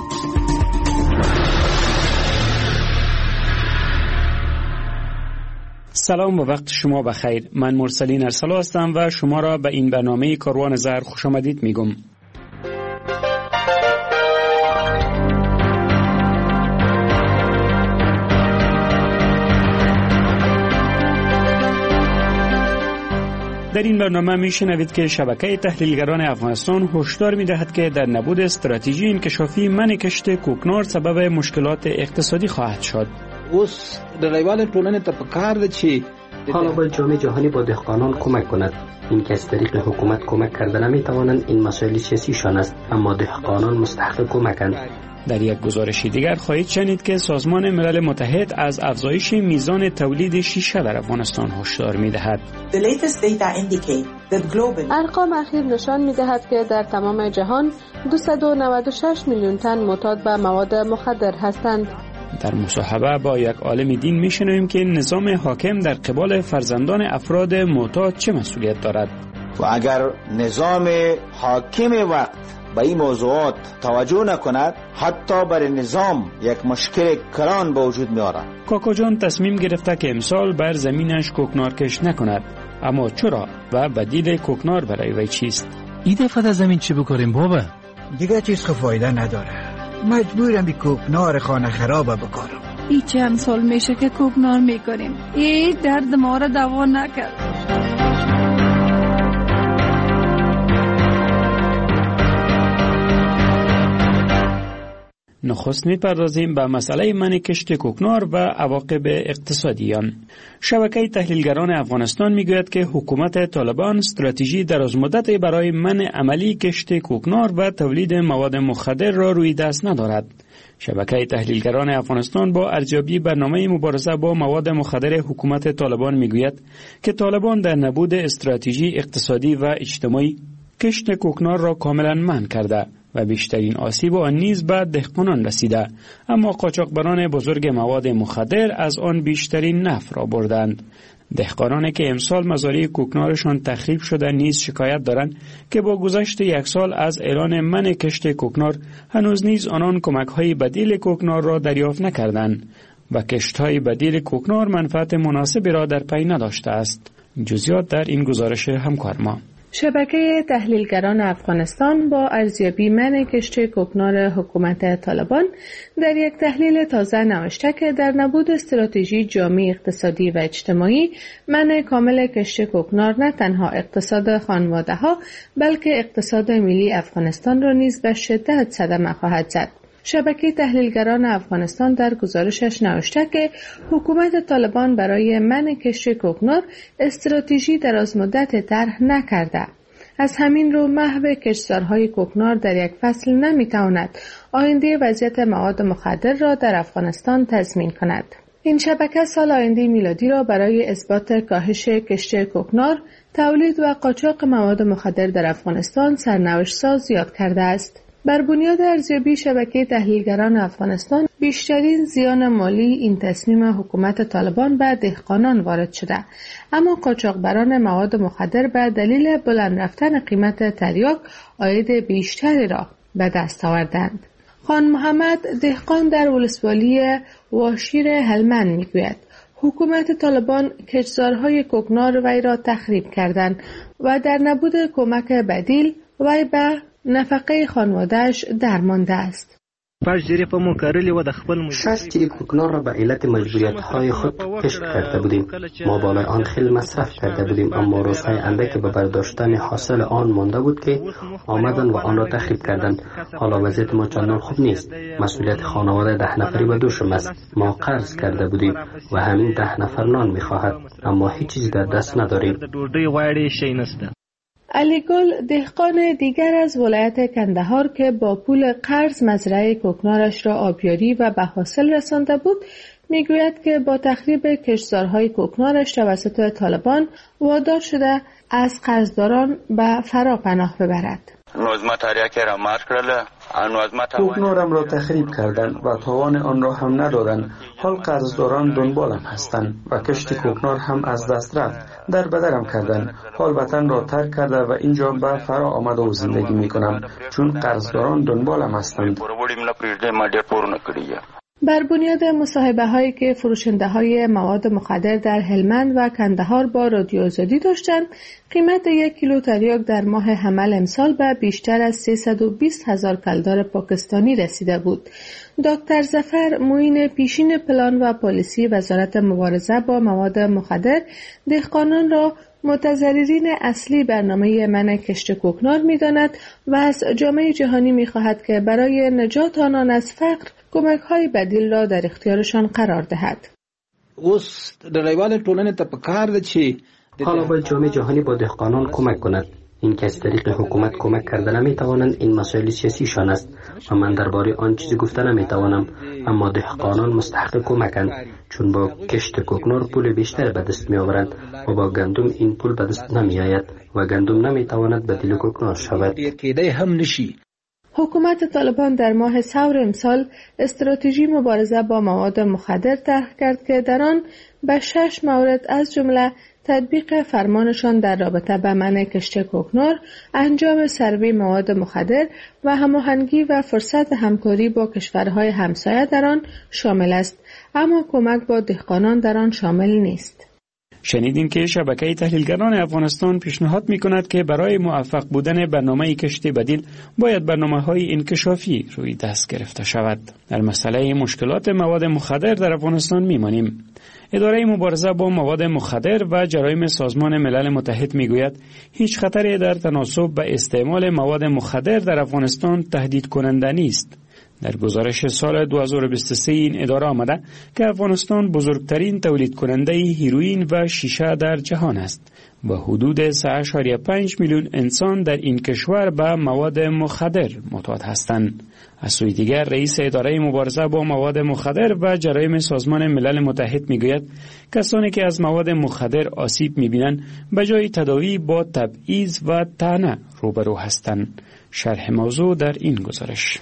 سلام و وقت شما بخیر. من مرسلین ارسلا هستم و شما را به این برنامه کاروان زهر خوش آمدید میگم. در این برنامه میشنوید که شبکه تحلیلگران افغانستان هشدار میدهد که در نبود استراتژی انکشافی من کشت کوکنار سبب مشکلات اقتصادی خواهد شد. اوس نړیواله ټولنه ته پکار ده چې حالا باید جامعه جهانی با دهقانان کمک کند. این که از طریق حکومت کمک کرده نمیتوانند، این مسائل سیاسیشان است، اما دهقانان مستحق کمکند. در یک گزارش دیگر خواهید شنید که سازمان ملل متحد از افزایش میزان تولید شیشه در افغانستان هشدار می‌دهد. ارقام اخیر نشان می‌دهد که در تمام جهان دویست و نود و شش میلیون تن معتاد به مواد مخدر هستند. در مصاحبه با یک عالم دین می‌شنویم که نظام حاکم در قبال فرزندان افراد معتاد چه مسئولیت دارد. و اگر نظام حاکم وقت به این موضوعات توجه نکند، حتی بر نظام یک مشکل کران به وجود می آورد. کاکا جان تصمیم گرفته که امسال بر زمینش کوکنار کش نکند. اما چرا و بدیل کوکنار برای وی چیست؟ این دفعه در زمین چی بکاریم بابا؟ دیگه چیز که فایده نداره. مجبورم بی کوکنار خانه خرابه بکارم. این چند سال میشه که کوکنار میکنیم. این درد ما را دوا نکرد. نخست می‌پردازیم به مسئله منع کشت کوکنار و عواقب اقتصادی آن. شبکه تحلیلگران افغانستان میگوید که حکومت طالبان استراتژی درازمدتی برای منع عملی کشت کوکنار و تولید مواد مخدر را روی دست ندارد. شبکه تحلیلگران افغانستان با ارزیابی برنامه مبارزه با مواد مخدر حکومت طالبان میگوید که طالبان در نبود استراتژی اقتصادی و اجتماعی کشت کوکنار را کاملا منع کرده و بیشترین آسیب آن نیز به دهقانان رسیده، اما قاچاقبران بزرگ مواد مخدر از آن بیشترین نفع را بردند. دهقانانی که امسال مزارع کوکنارشان تخریب شده نیز شکایت دارند که با گذشت یک سال از اعلان منع کشت کوکنار هنوز نیز آنان کمک‌های بدیل کوکنار را دریافت نکردند و کشت‌های بدیل کوکنار منفعت مناسبی را در پی نداشته است. جزئیات در این گزارش همکار ما. شبکه تحلیلگران افغانستان با ارزیابی منع کشت کوکنار حکومت طالبان در یک تحلیل تازه نوشته که در نبود استراتژی جامع اقتصادی و اجتماعی، منع کامل کشت کوکنار نه تنها اقتصاد خانواده‌ها بلکه اقتصاد ملی افغانستان را نیز به شدت صدمه خواهد زد. شبکه تحلیلگران افغانستان در گزارشش نوشته که حکومت طالبان برای منع کشت کوکنار استراتژی درازمدت طرح نکرده. از همین رو محو کشتزارهای کوکنار در یک فصل نمیتواند آینده وضعیت مواد مخدر را در افغانستان تضمین کند. این شبکه سال آینده میلادی را برای اثبات کاهش کشت کوکنار، تولید و قاچاق مواد مخدر در افغانستان سرنوشت ساز یاد کرده است. بر بنیاد ارزیابی شبکه تحلیلگران افغانستان، بیشترین زیان مالی این تصمیم حکومت طالبان به دهقانان وارد شده، اما قاچاقبران مواد مخدر به دلیل بلند رفتن قیمت تریاک عاید بیشتری را به دست آوردند. خان محمد دهقان در ولسوالی واشیر هلمند میگوید حکومت طالبان کشتزارهای کوکنار وی را تخریب کردند و در نبود کمک بدیل وی به نفقه خانواده‌اش درمانده است. شش جریب کوکنار را به علت مجبوریت‌های خود کشت کرده بودیم. ما بالای آن خیلی مصرف کرده بودیم، اما روزهای اندکی به برداشتن حاصل آن مانده بود که آمدن و آن را تخریب کردند. حالا وضعیت ما چندان خوب نیست. مسئولیت خانواده ده نفری به دوشم است. ما قرض کرده بودیم و همین ده نفر نان می‌خواهد، اما هیچ چیز در دست نداریم. علی گل دهقان دیگر از ولایت کندهار که با پول قرض مزرعه کوکنارش را آبیاری و به حاصل رسانده بود، میگوید که با تخریب کشتزارهای کوکنارش توسط طالبان وادار شده از قرضداران به فرا پناه ببرد. کوکنارم را تخریب کردند و تاوان آن را هم ندادند. حال قرضداران دنبالم هستند و کشت کوکنار هم از دست رفت. در بدرم کردند. حال وطن را ترک کرده و اینجا به فرا آمده و زندگی می کنم، چون قرضداران دنبالم هستند. بر بنیاد مصاحبه هایی که فروشنده های مواد مخدر در هلمند و کندهار با رادیو آزادی داشتند، قیمت یک کیلو تریاک در ماه حمل امسال به بیشتر از سیصد و بیست هزار کلدار پاکستانی رسیده بود. دکتر ظفر معین پیشین پلان و پالیسی وزارت مبارزه با مواد مخدر دهقانان را متضررین اصلی برنامه منع کشت کوکنار می‌داند و از جامعه جهانی می‌خواهد که برای نجات آنان از فقر کمک‌های بدیل را در اختیارشان قرار دهد. حالا باید جامعه جهانی با دهقانان کمک کند. این که از طریق حکومت کمک کرده نمیتوانند، این مسائل سیاسیشان است و من درباره آن چیزی گفته نمیتوانم، اما دهقانان مستحق کمکند، چون با کشت کوکنار پول بیشتر به دست میآورند و با گندم این پول به دست نمیآید و گندم نمیتواند بدیل کوکنار شود. حکومت طالبان در ماه ثور امسال استراتژی مبارزه با مواد مخدر طرح کرد که در آن به شش مورد از جمله تطبیق فرمانشان در رابطه با منع کشت کوکنار، انجام سروی مواد مخدر و هماهنگی و فرصت همکاری با کشورهای همسایه در آن شامل است، اما کمک با دهقانان در آن شامل نیست. شنیدین که شبکه تحلیلگران افغانستان پیشنهاد می کند که برای موفق بودن برنامه کشت بدیل باید برنامه‌های انکشافی روی دست گرفته شود. در مسئله مشکلات مواد مخدر در افغانستان میمانیم. اداره مبارزه با مواد مخدر و جرایم سازمان ملل متحد میگوید هیچ خطری در تناسب به استعمال مواد مخدر در افغانستان تهدید کننده نیست. در گزارش سال دو هزار و بیست و سه این اداره آمده که افغانستان بزرگترین تولید کننده هیروئین و شیشه در جهان است و حدود سه ممیز پنج میلیون انسان در این کشور به مواد مخدر معتاد هستند. از سوی دیگر رئیس اداره مبارزه با مواد مخدر و جرایم سازمان ملل متحد میگوید کسانی که از مواد مخدر آسیب میبینند به جای تداوی با تبعیض و طعنه روبرو هستند. شرح موضوع در این گزارش.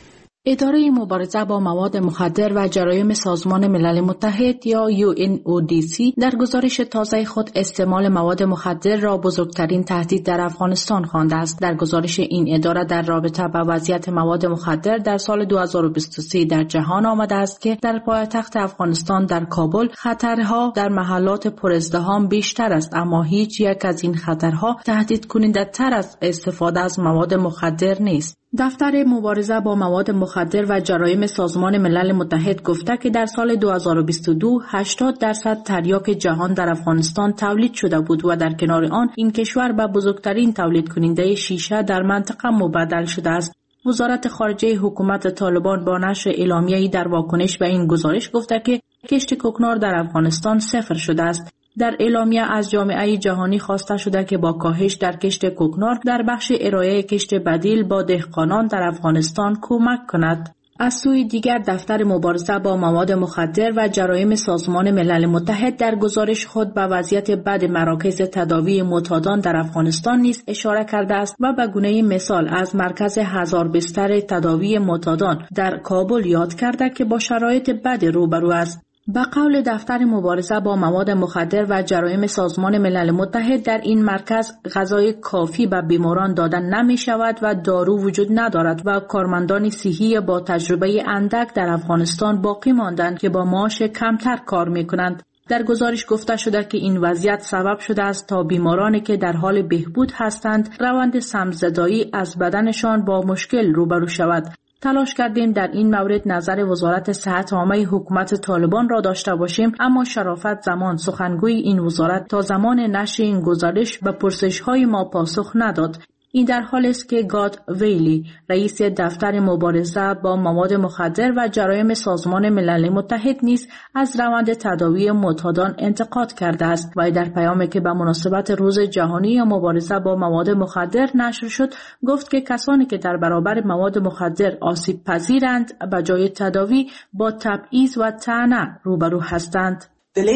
اداره مبارزه با مواد مخدر و جرایم سازمان ملل متحد یا یو ان او دی سی در گزارش تازه خود استعمال مواد مخدر را بزرگترین تهدید در افغانستان خوانده است. در گزارش این اداره در رابطه با وضعیت مواد مخدر در سال دو هزار و بیست و سه در جهان آمده است که در پایتخت افغانستان در کابل خطرها در محلات پرازدحام بیشتر است، اما هیچ یک از این خطرها تهدید کننده تر از استفاده از مواد مخدر نیست. دفتر مبارزه با مواد مخدر و جرایم سازمان ملل متحد گفته که در سال دو هزار و بیست و دو هشتاد درصد تریاک جهان در افغانستان تولید شده بود و در کنار آن این کشور به بزرگترین تولید کننده شیشه در منطقه مبدل شده است. وزارت خارجه حکومت طالبان با نشر اعلامیه‌ای در واکنش به این گزارش گفته که کشت کوکنار در افغانستان صفر شده است. در اعلامیه از جامعه جهانی خواسته شده که با کاهش در کشت کوکنار در بخش ارائه کشت بدیل با دهقانان در افغانستان کمک کند. از سوی دیگر دفتر مبارزه با مواد مخدر و جرایم سازمان ملل متحد در گزارش خود به وضعیت بد مراکز تداوی معتادان در افغانستان نیز اشاره کرده است و به گونه مثال از مرکز هزار بستر تداوی معتادان در کابل یاد کرده که با شرایط بد روبرو است. به قول دفتر مبارزه با مواد مخدر و جرایم سازمان ملل متحد در این مرکز غذای کافی به بیماران دادن نمی شود و دارو وجود ندارد و کارمندان صحی با تجربه اندک در افغانستان باقی ماندند که با معاش کمتر کار می کنند. در گزارش گفته شده که این وضعیت سبب شده است تا بیمارانی که در حال بهبود هستند روند سمزدایی از بدنشان با مشکل روبرو شود. تلاش کردیم در این مورد نظر وزارت صحت عامه حکومت طالبان را داشته باشیم، اما شرافت زمان سخنگوی این وزارت تا زمان نشر این گزارش به پرسش‌های ما پاسخ نداد. این در حالی است که گاد ویلی رئیس دفتر مبارزه با مواد مخدر و جرایم سازمان ملل متحد نیز از روند تداوی معتادان انتقاد کرده است و در پیامی که به مناسبت روز جهانی مبارزه با مواد مخدر نشر شد گفت که کسانی که در برابر مواد مخدر آسیب پذیرند به جای تداوی با تبعیض و طعنه روبرو هستند.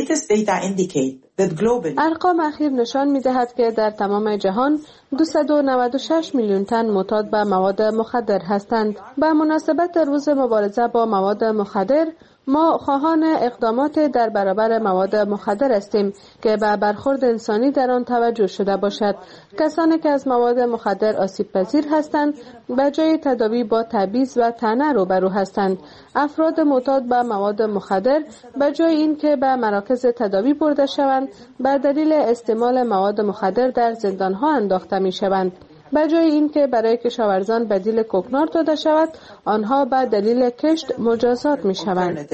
ارقام اخیر نشان می‌دهد که در تمام جهان دویست و نود و شش میلیون تن معتاد به مواد مخدر هستند. به مناسبت روز مبارزه با مواد مخدر ما خواهان اقدامات در برابر مواد مخدر هستیم که به برخورد انسانی در آن توجه شده باشد. کسانی که از مواد مخدر آسیب پذیر هستند به جای تداوی با تبعیض و طعنه روبرو هستند. افراد معتاد به مواد مخدر به جای اینکه به مراکز تداوی برده شوند به دلیل استعمال مواد مخدر در زندانها انداخته می شوند. به جای اینکه برای کشاورزان بدیل کوکنار داده شود، آنها به دلیل کشت مجازات می شوند.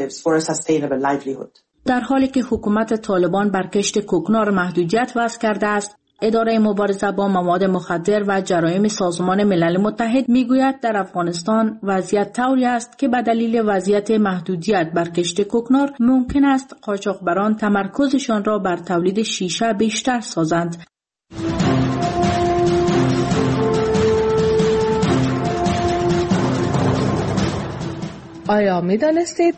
در حالی که حکومت طالبان بر کشت کوکنار محدودیت وضع کرده است، اداره مبارزه با مواد مخدر و جرایم سازمان ملل متحد میگوید در افغانستان وضعیت طوری است که به دلیل وضعیت محدودیت بر کشت کوکنار ممکن است قاچاقبران تمرکزشان را بر تولید شیشه بیشتر سازند. آیا می دانستید؟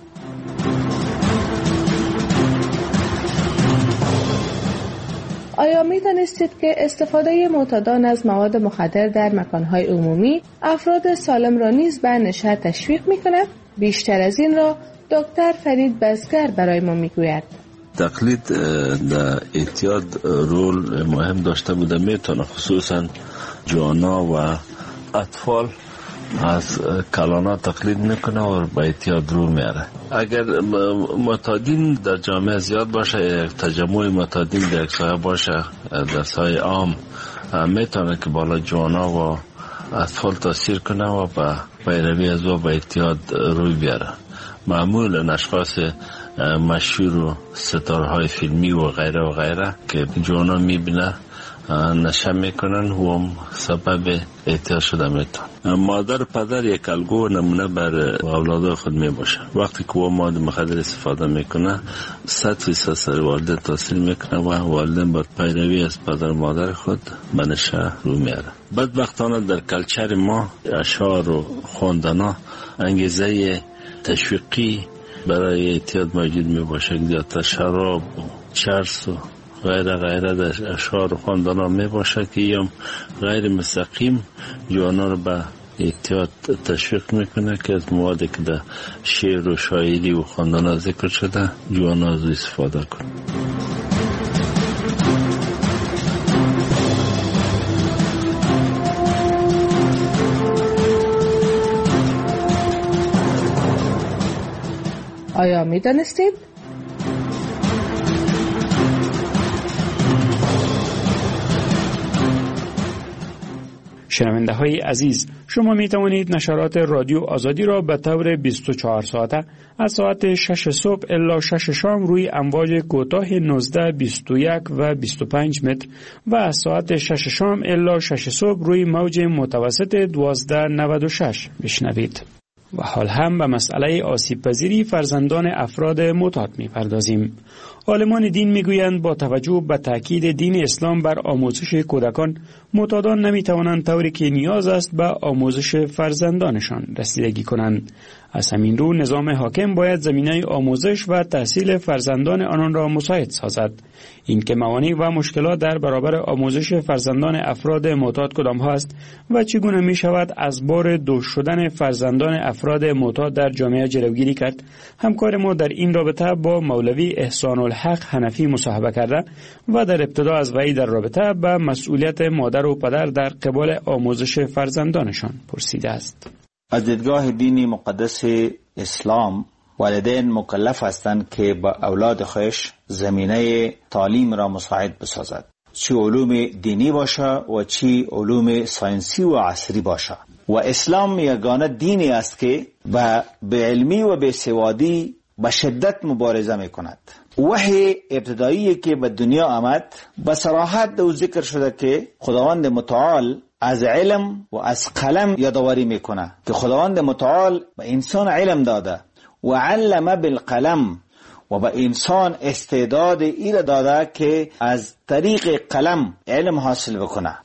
آیا می دانستید که استفاده معتادان از مواد مخدر در مکانهای عمومی افراد سالم را نیز به نشه تشویق می کند؟ بیشتر از این را دکتر فرید بزگر برای ما می گوید. تقلید در اعتیاد رول مهم داشته بوده میتونه، خصوصا جوانا و اطفال از کلانا تقلید میکنه و به اعتیاد رو میاره. اگر معتادین در جامعه زیاد باشه، یک تجمع معتادین در یک سایه باشه در سایه عام، میتونه که بالا جوانا و اطفال تاثیر کنه و به پیروی از و به اعتیاد روی بیاره. معمولا اشخاص مشهور و ستارهای فیلمی و غیره و غیره که جوانا میبینه نشه میکنن و هم سبب اعتیاد شده میتون. مادر پدر یک الگو نمونه بر اولاد خود میباشه. وقتی که او مواد مخدر استفاده میکنه صد فیصد سر والدین تاثیر میکنه و والدین با پیروی از پدر مادر خود به نشه رو میاره. بدبختانه در کلچر ما اشعار و خواندنا انگیزه تشویقی برای اعتیاد موجود میباشه. یا شراب و چرس و غیره غیره در اشعار و خواندنا می باشه که یا غیر مستقیم جوانا رو به احتیاط تشویق میکنه که از موادی که در شعر و شاعری و خواندن ذکر شده جوانا از استفاده کنه. آیا می دانستید؟ شنونده های عزیز، شما می توانید نشرات رادیو آزادی را به طور بیست و چهار ساعته از ساعت شش صبح الی شش شام روی امواج کوتاه نوزده، بیست و یک و بیست و پنج متر و از ساعت شش شام الی شش صبح روی موج متوسط دوازده نود و شش بشنوید. و حال هم به مسئله آسیب پذیری فرزندان افراد معتاد می پردازیم. عالمان دین می گویند با توجه به تاکید دین اسلام بر آموزش کودکان، معتادان نمی توانند طوری که نیاز است به آموزش فرزندانشان رسیدگی کنند. از همین رو نظام حاکم باید زمینه آموزش و تحصیل فرزندان آنان را مساعد سازد. این که موانع و مشکلات در برابر آموزش فرزندان افراد معتاد کدام هست و چگونه می شود از بار دوش شدن فرزندان افراد معتاد در جامعه جلوگیری کرد، همکار ما در این رابطه با مولوی احسان الحق حنفی مصاحبه کرده و در ابتدا از وی در رابطه به مسئولیت مادر و پدر در قبال آموزش فرزندانشان پرسیده است. از دیدگاه دینی مقدس اسلام، والدین مکلف هستند که با اولاد خودش زمینه تعلیم را مساعد بسازد، چی علوم دینی باشه و چی علوم ساینسی و عصری باشه. و اسلام یگانه دینی است که با به علمی و به سوادی به شدت مبارزه می کند. وحی ابتدایی که به دنیا آمد به صراحت دو ذکر شده که خداوند متعال از علم و از قلم یادآوری میکنه که خداوند متعال به انسان علم داده و علم بالقلم و به انسان استعداد ایره داده که از طریق قلم علم حاصل بکنه.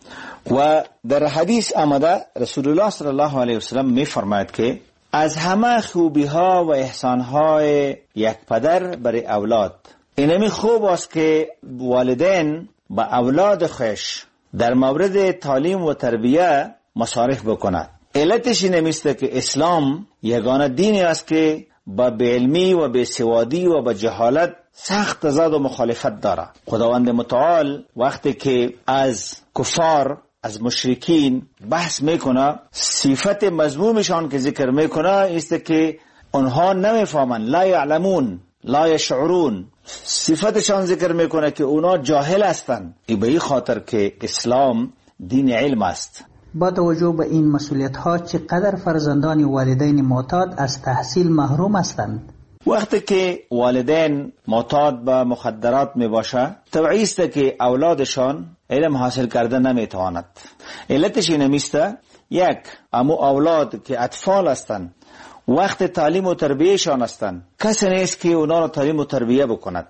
و در حدیث آمده رسول الله صلی الله علیه وسلم میفرماید که از همه خوبی ها و احسان های یک پدر برای اولاد اینمی خوب است که والدین با اولاد خوش در مورد تعلیم و تربیه مصارف بکند. علتش نمیسته که اسلام یگانه دینی است که با علمی و به سوادی و با جهالت سخت تضاد و مخالفت داره. خداوند متعال وقتی که از کفار، از مشرکین بحث میکنه، صفت مذمومشان که ذکر میکنه است که آنها نمیفهمند، لا یعلمون لا یشعرون. صفتشان ذکر میکنه که اونا جاهل هستند. ای به این خاطر که اسلام دین علم است. با توجه به این مسئولیت ها چقدر فرزندان والدین معتاد از تحصیل محروم هستند؟ وقتی که والدین معتاد به مخدرات می باشه، طبیعی است که اولادشان علم حاصل کرده نمی تواند. علتش این میسته، یک، امو اولاد که اطفال هستند وقت تعلیم و تربیهشان هستند، کسی نیست که اونا را تعلیم و تربیه بکند.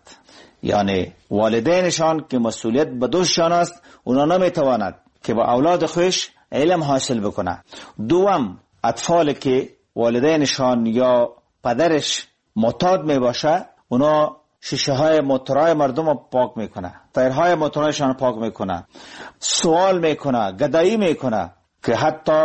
یعنی والدینشان که مسئولیت به دوششان است، اونا نمی تواند که با اولاد خوش علم حاصل بکنه. دوم، اطفال که والدینشان یا پدرش معتاد می باشه، اونا شیشه های موتورهای مردم رو پاک میکنه، تایرهای موتورهایشان پاک میکنه، سوال میکنه، گدایی میکنه که حتی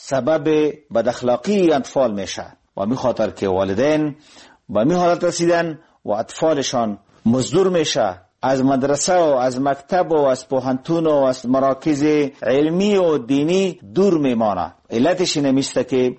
سبب بد اخلاقی اطفال میشه. و می خاطر که والدین با می حالت رسیدن و اطفالشان مزدور میشه، از مدرسه و از مکتب و از پوهنتون و از مراکز علمی و دینی دور میمانه. علتش نمیسته که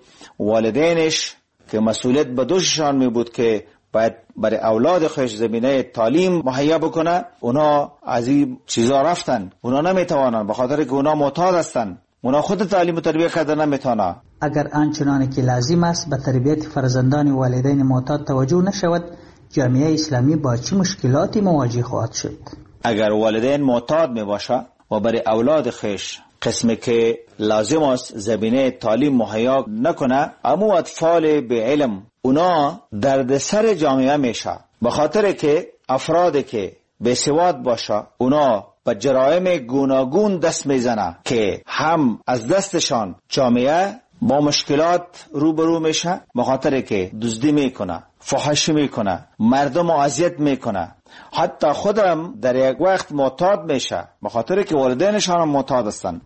والدینش که مسئولیت به دوششان می بود که باید برای اولاد خودش زمینه تعلیم مهیا بکنه، اونا از این چیزا رفتن، اونا نمیتوانن، به خاطر که اونا معتاد هستن، اونا خود تعلیم و تربیه کردن نمیتونن. اگر آنچنانی که لازم است به تربیت فرزندان والدین معتاد توجه نشود، جامعه اسلامی با چه مشکلاتی مواجه خواهد شد؟ اگر والدین معتاد می باشه و برای اولاد خودش قسمی که لازم است زمینه تعلیم مهیا نکنه، امو اطفال به علم اونا درد سر جامعه میشه، به خاطر که افرادی که به سواد باشه اونا به جرایم گوناگون دست میزنه که هم از دستشان جامعه با مشکلات روبرو میشه، به خاطر که دزدی میکنه، فحاشی میکنه، مردم اذیت میکنه، حتی خودم در یک وقت معتاد میشه به خاطر که والدینشان هم معتاد هستند.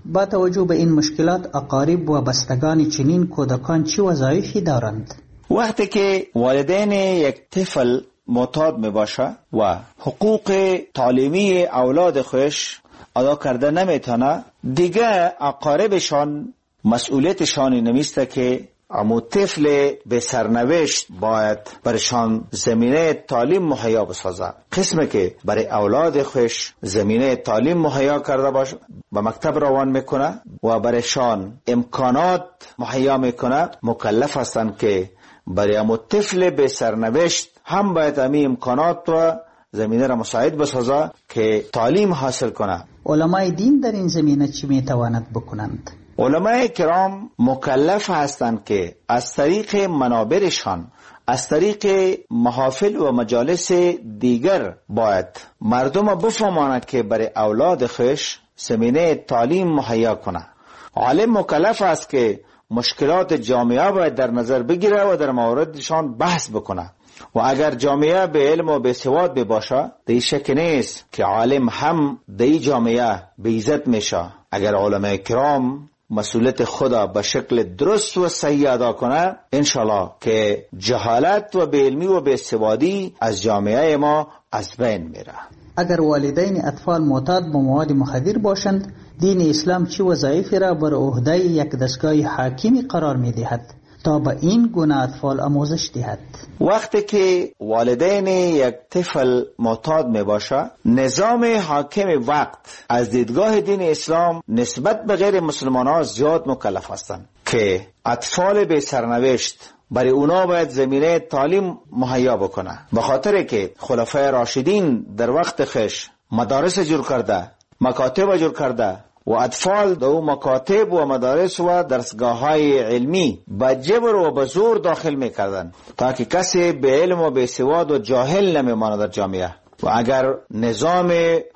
با توجه به این مشکلات اقارب و بستگان چنین کودکان چه وظایفی دارند؟ وقتی که والدین یک طفل معتاد می باشه و حقوق تعلیمی اولاد خودش ادا کرده نمیتونه، دیگه اقاربشان مسئولیتشان نمیسته که امو طفل به سرنوشت باید برشان زمینه تعلیم مهیا بسازه. قسمی که برای اولاد خوش زمینه تعلیم مهیا کرده باشه به مکتب روان میکنه و برشان امکانات مهیا میکنه، مکلف هستند که برای امو طفل به سرنوشت هم باید امی امکانات و زمینه را مساعد بسازه که تعلیم حاصل کنه. علمای دین در این زمینه چی میتواند بکنند؟ علماء کرام مکلف هستند که از طریق منابرشان، از طریق محافل و مجالس دیگر باید مردم بفهمانند که برای اولاد خویش زمینه تعلیم مهیا کنه. عالم مکلف است که مشکلات جامعه باید در نظر بگیره و در موردشان بحث بکنه و اگر جامعه به علم و به سواد باشه دی شک نیست که عالم هم دی جامعه به عزت میشه. اگر علماء کرام مسئولیت خدا به شکل درست و صحیح ادا کنه، انشالله که جهالت و بی‌علمی و بی‌سوادی از جامعه ما از بین میره. اگر والدین اطفال معتاد به مواد مخدر باشند، دین اسلام چه وظایفی را بر عهده یک دستگاه حاکمی قرار میدهد تا به این گونه اطفال آموزش دهد؟ وقتی که والدین یک طفل معتاد می باشه، نظام حاکم وقت از دیدگاه دین اسلام نسبت به غیر مسلمان ها زیاد مکلف هستند که اطفال به سرنوشت برای اونا باید زمینه تعلیم مهیا بکنه، به خاطر که خلفای راشدین در وقت خش مدارس جور کرده، مکاتب جور کرده و اطفال دو مکاتب و مدارس و درسگاه های علمی با جبر و با زور داخل میکردن تا که کسی به علم و به سواد و جاهل نمیماند در جامعه. و اگر نظام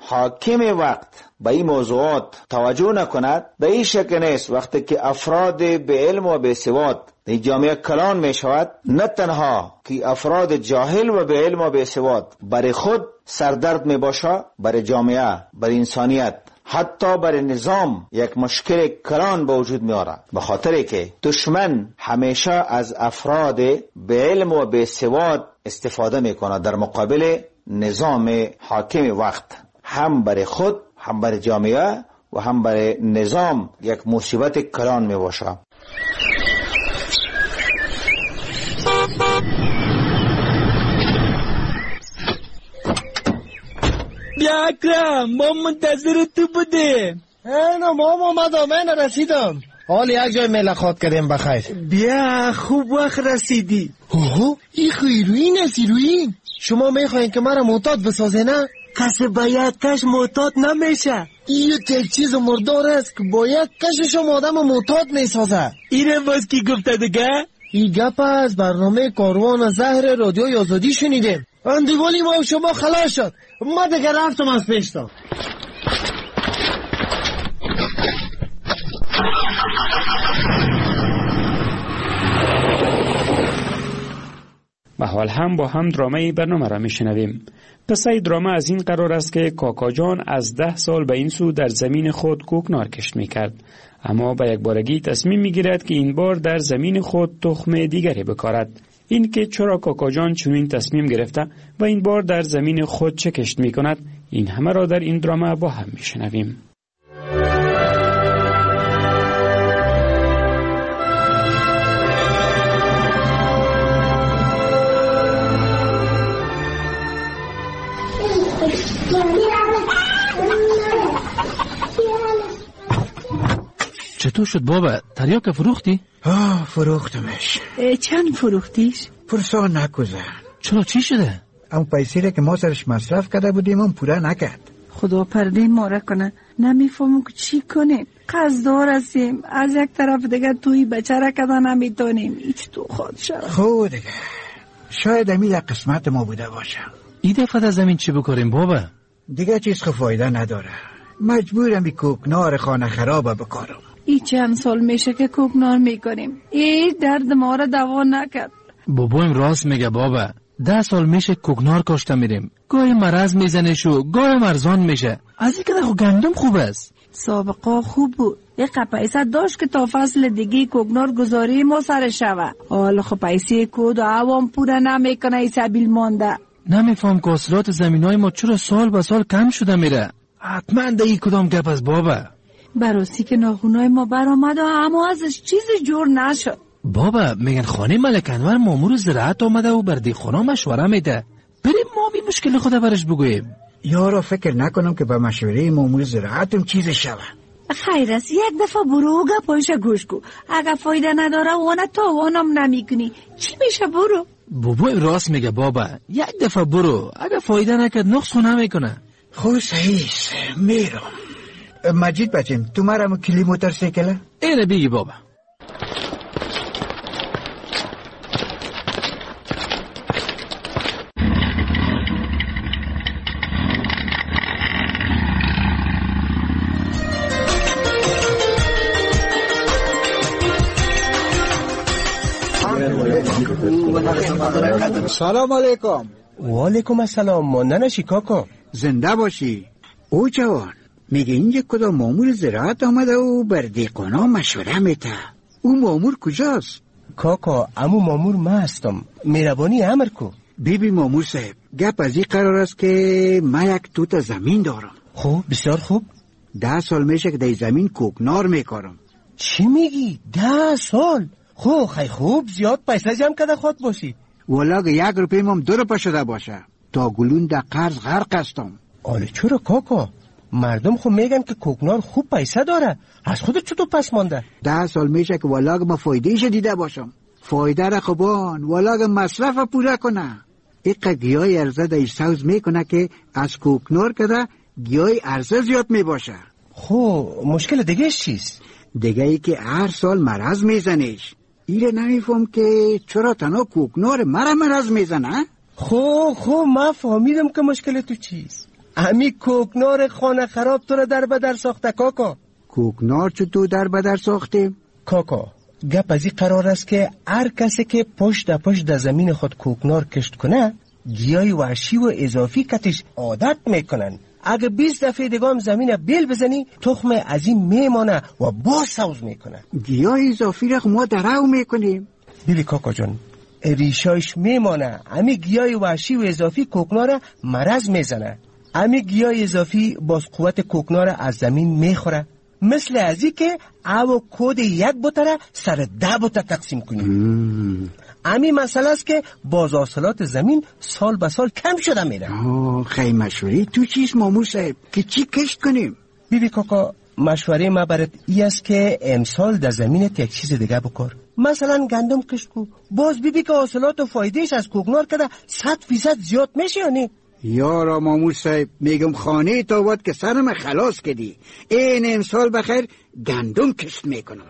حاکم وقت به این موضوعات توجه نکند، به این شک نیست وقتی که افراد به علم و به سواد در جامعه کلان می شود، نه تنها که افراد جاهل و به علم و به سواد برای خود سردرد می باشه، برای جامعه، برای انسانیت، حتی برای نظام یک مشکل کلان به وجود می آورد، به خاطر که دشمن همیشه از افراد به علم و به سواد استفاده می کند در مقابل نظام حاکم وقت، هم برای خود، هم برای جامعه و هم برای نظام یک مصیبت کلان می باشه. بیا اکرم، ما منتظر تو بودیم. اینو ما اومدم، من رسیدم. حال یک جای ملاقات کردیم بخیر. بیا خوب وقت رسیدی. اوه این خیروین است. هیروین شما میخواین که مرا معتاد بسازه نه؟ کسی باید کش معتاد نمیشه. این یک چیز مردار است که باید کشش آدم معتاد میسازه. اینه باز کی گفته دیگه؟ این گپ از برنامه کاروان زهر رادیوی آزادی شنیدیم. اندیوالی ما شما خلاص شد، ما دیگه رفتم از پیشتا. و حال هم با هم درامه برنامه را میشنویم. قصه درامه از این قرار است که کاکا جان از ده سال به این سو در زمین خود کوکنار کشت میکرد، اما به یک بارگی تصمیم میگیرد که این بار در زمین خود تخم دیگری بکارد. این که چرا کاکا جان چنین تصمیم گرفته و این بار در زمین خود چه کشت میکند، این همه را در این درامه با هم میشنویم. چطور شد بابا؟ تریاک فروختی؟ آه فروختمش. چند فروختیش؟ پرسان نکوزه. چرا چی شده؟ اون پیسی که ما سرش مصرف کرده بودیم اون پوره نکرد. خدا پرده ما را کنه، نمیفهمم که چی کنیم. قصدار هستیم، از یک طرف دیگه توی بچه را کده نمیتونیم. هیچ تو خود شد. خود دیگه شاید امی در قسمت ما بوده باشه. این دفعه در زمین چی بکاریم بابا؟ دیگه چیز که فایده نداره، مجبورم بی کوکنار خانه خرابه بکارم. ای چند سال میشه که کوکنار میکنیم، ای درد ما را دوا نکرد. بابایم راست میگه بابا، ده سال میشه کوکنار کاشته میریم، گاهی مرض میزنه شو گاهی مرزان میشه. از این که خو گندم خوب است. سابقا خوب بود. یک پیسه داشت که تا فصل دیگه کوکنار گذاری ما سر شوه. حالا خب پیسه کود و عوام پوره نمیکنه ای سبیل مانده. نمیفهم که حاصلات زمینای ما چرا سال به سال کم شده میره. حتما ده ای کدام گپ از بابا. براسی که ناخونای ما برآمد و اما ازش چیزی جور نشد. بابا میگن خانه ملک انور مامور زراعت آمده و بر دیخونا مشوره میده. بریم ما بی مشکل خدا برش بگویم. یارو فکر نکنم که با مشوره مامور زراعتم چیزی شوه. خیر است یک دفعه برو گپایش گوش کو. اگه فایده نداره وانا تاوانم نمیکنی چی میشه برو. بابا راست میگه بابا، یک دفعه برو، اگه فایده نکرد نقص نمیکنه. خب صحیح میرم. مجید بچم تو مرا کلی موتورسیکله؟ اینه بگی بابا. سلام علیکم. و علیکم السلام. ماندنشی کاکا. زنده باشی. او جوان میگه اینجا کدام مامور زراعت آمده و بر دیقانا مشوره میته. او مامور کجاست؟ کاکا امو مامور ما هستم. مهربانی امر کو. بیبی مامور صاحب گپ از این قرار است که من یک توت زمین دارم. خوب بسیار خوب. ده سال میشه که در زمین کوکنار میکارم. چی میگی؟ ده سال؟ خو خیلی خوب زیاد پیسه جمع کرده خود باشی. ولی که یک روپیم هم دو روپه شده باشه تا گلون در قرض غرق هستم. آله چرا کاکا؟ مردم خو میگن که کوکنار خوب پیسه داره، از خودت چطور پس مانده؟ ده سال میشه که ولی که ما فایدهش دیده باشم. فایده را خوبان ولی که مصرف پورا کنه. ایقا گیاه ارزه در سوز میکنه که از کوکنار کده گیاه ارزه زیاد میباشه. خو مشکل دیگه چیست؟ دیگه ای که هر سال مرض میزنیش. ایره نمیفهم که چرا تنها کوکنار مرا مرض میزنه؟ خو خو ما فهمیدم که مشکل تو چیست. امی کوکنار خانه خراب تو را در بدر ساخته کاکا. کوکنار چطور در بدر ساخته؟ کاکا گپ از این قرار است که هر کسی که پشت پشت در زمین خود کوکنار کشت کنه گیاه وحشی و اضافی کتش عادت میکنن. اگه بیست دفعه دیگه هم زمین بیل بزنی تخم از این میمانه و باز سوز میکنه. گیاه اضافی را ما درو میکنیم. بیلی کاکا جان ریشایش میمانه. امی گیاه وحشی و اضافی کوکنار مرض میزنه. امی گیاه اضافی باز قوت کوکنار از زمین میخوره. مثل ازی که او کود یک بوتره سر ده بوتر تقسیم کنیم. امی مسئله است که باز حاصلات زمین سال به سال کم شده میره. خیلی مشوری تو چیز مامور صاحب که چی کشت کنیم؟ بیبی کاکا مشوره ما برات ای است که امسال در زمینت یک چیز دیگه بکار. مثلا گندم کشت کو. باز بیبی که حاصلات و فایدهش از کوکنار کده صد فیصد زیاد میشه یا نه؟ یارا مامور صاحب میگم خانه تا بود که سرم خلاص کردی. این امسال بخیر گندم کشت میکنم.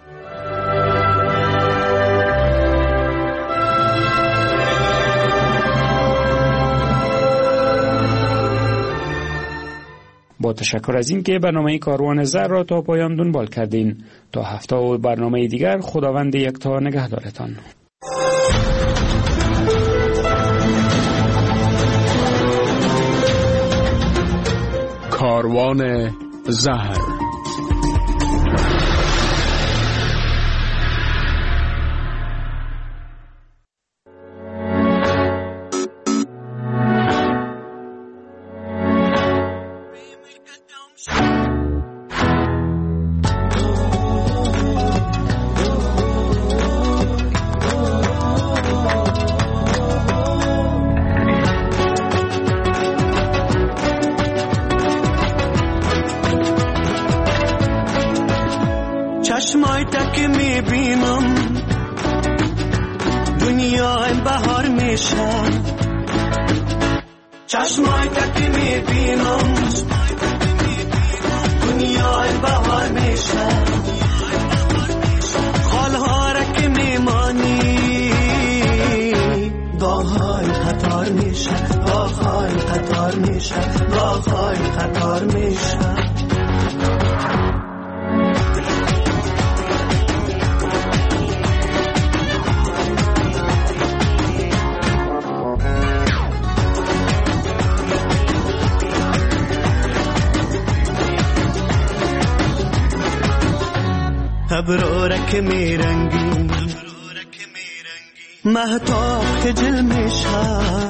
با تشکر از این که برنامه کاروان زر را تا پایان دنبال کردین. تا هفته و برنامه دیگر خداوند یکتا نگهدارتان. کاروان زهر. چشمای تک میبینم دنیای بهار میشه. چشمای تک میبینم دنیای بهار میشه. خالها را که میمانی داغهای قطار میشه. داغهای قطار میشه. داغهای قطار میشه. ابرارک میرنگی مهتاب خجل میشه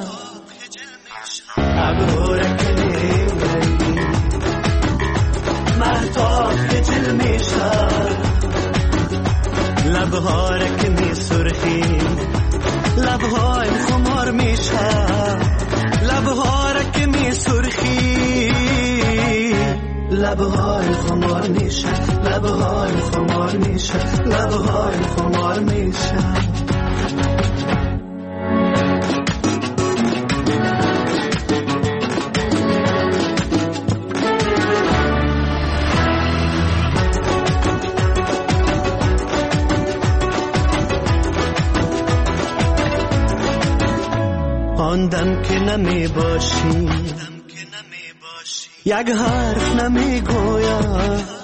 ابرارک میرنگی مهتاب خجل میشه لبهارک می سرخی لبهای خمار میشه لبهارک می سرخی لبهای خمار میشه لبهای خمار میشه لبهای خمار میشه آن دم که نمی باشی یک حرف نمی گویم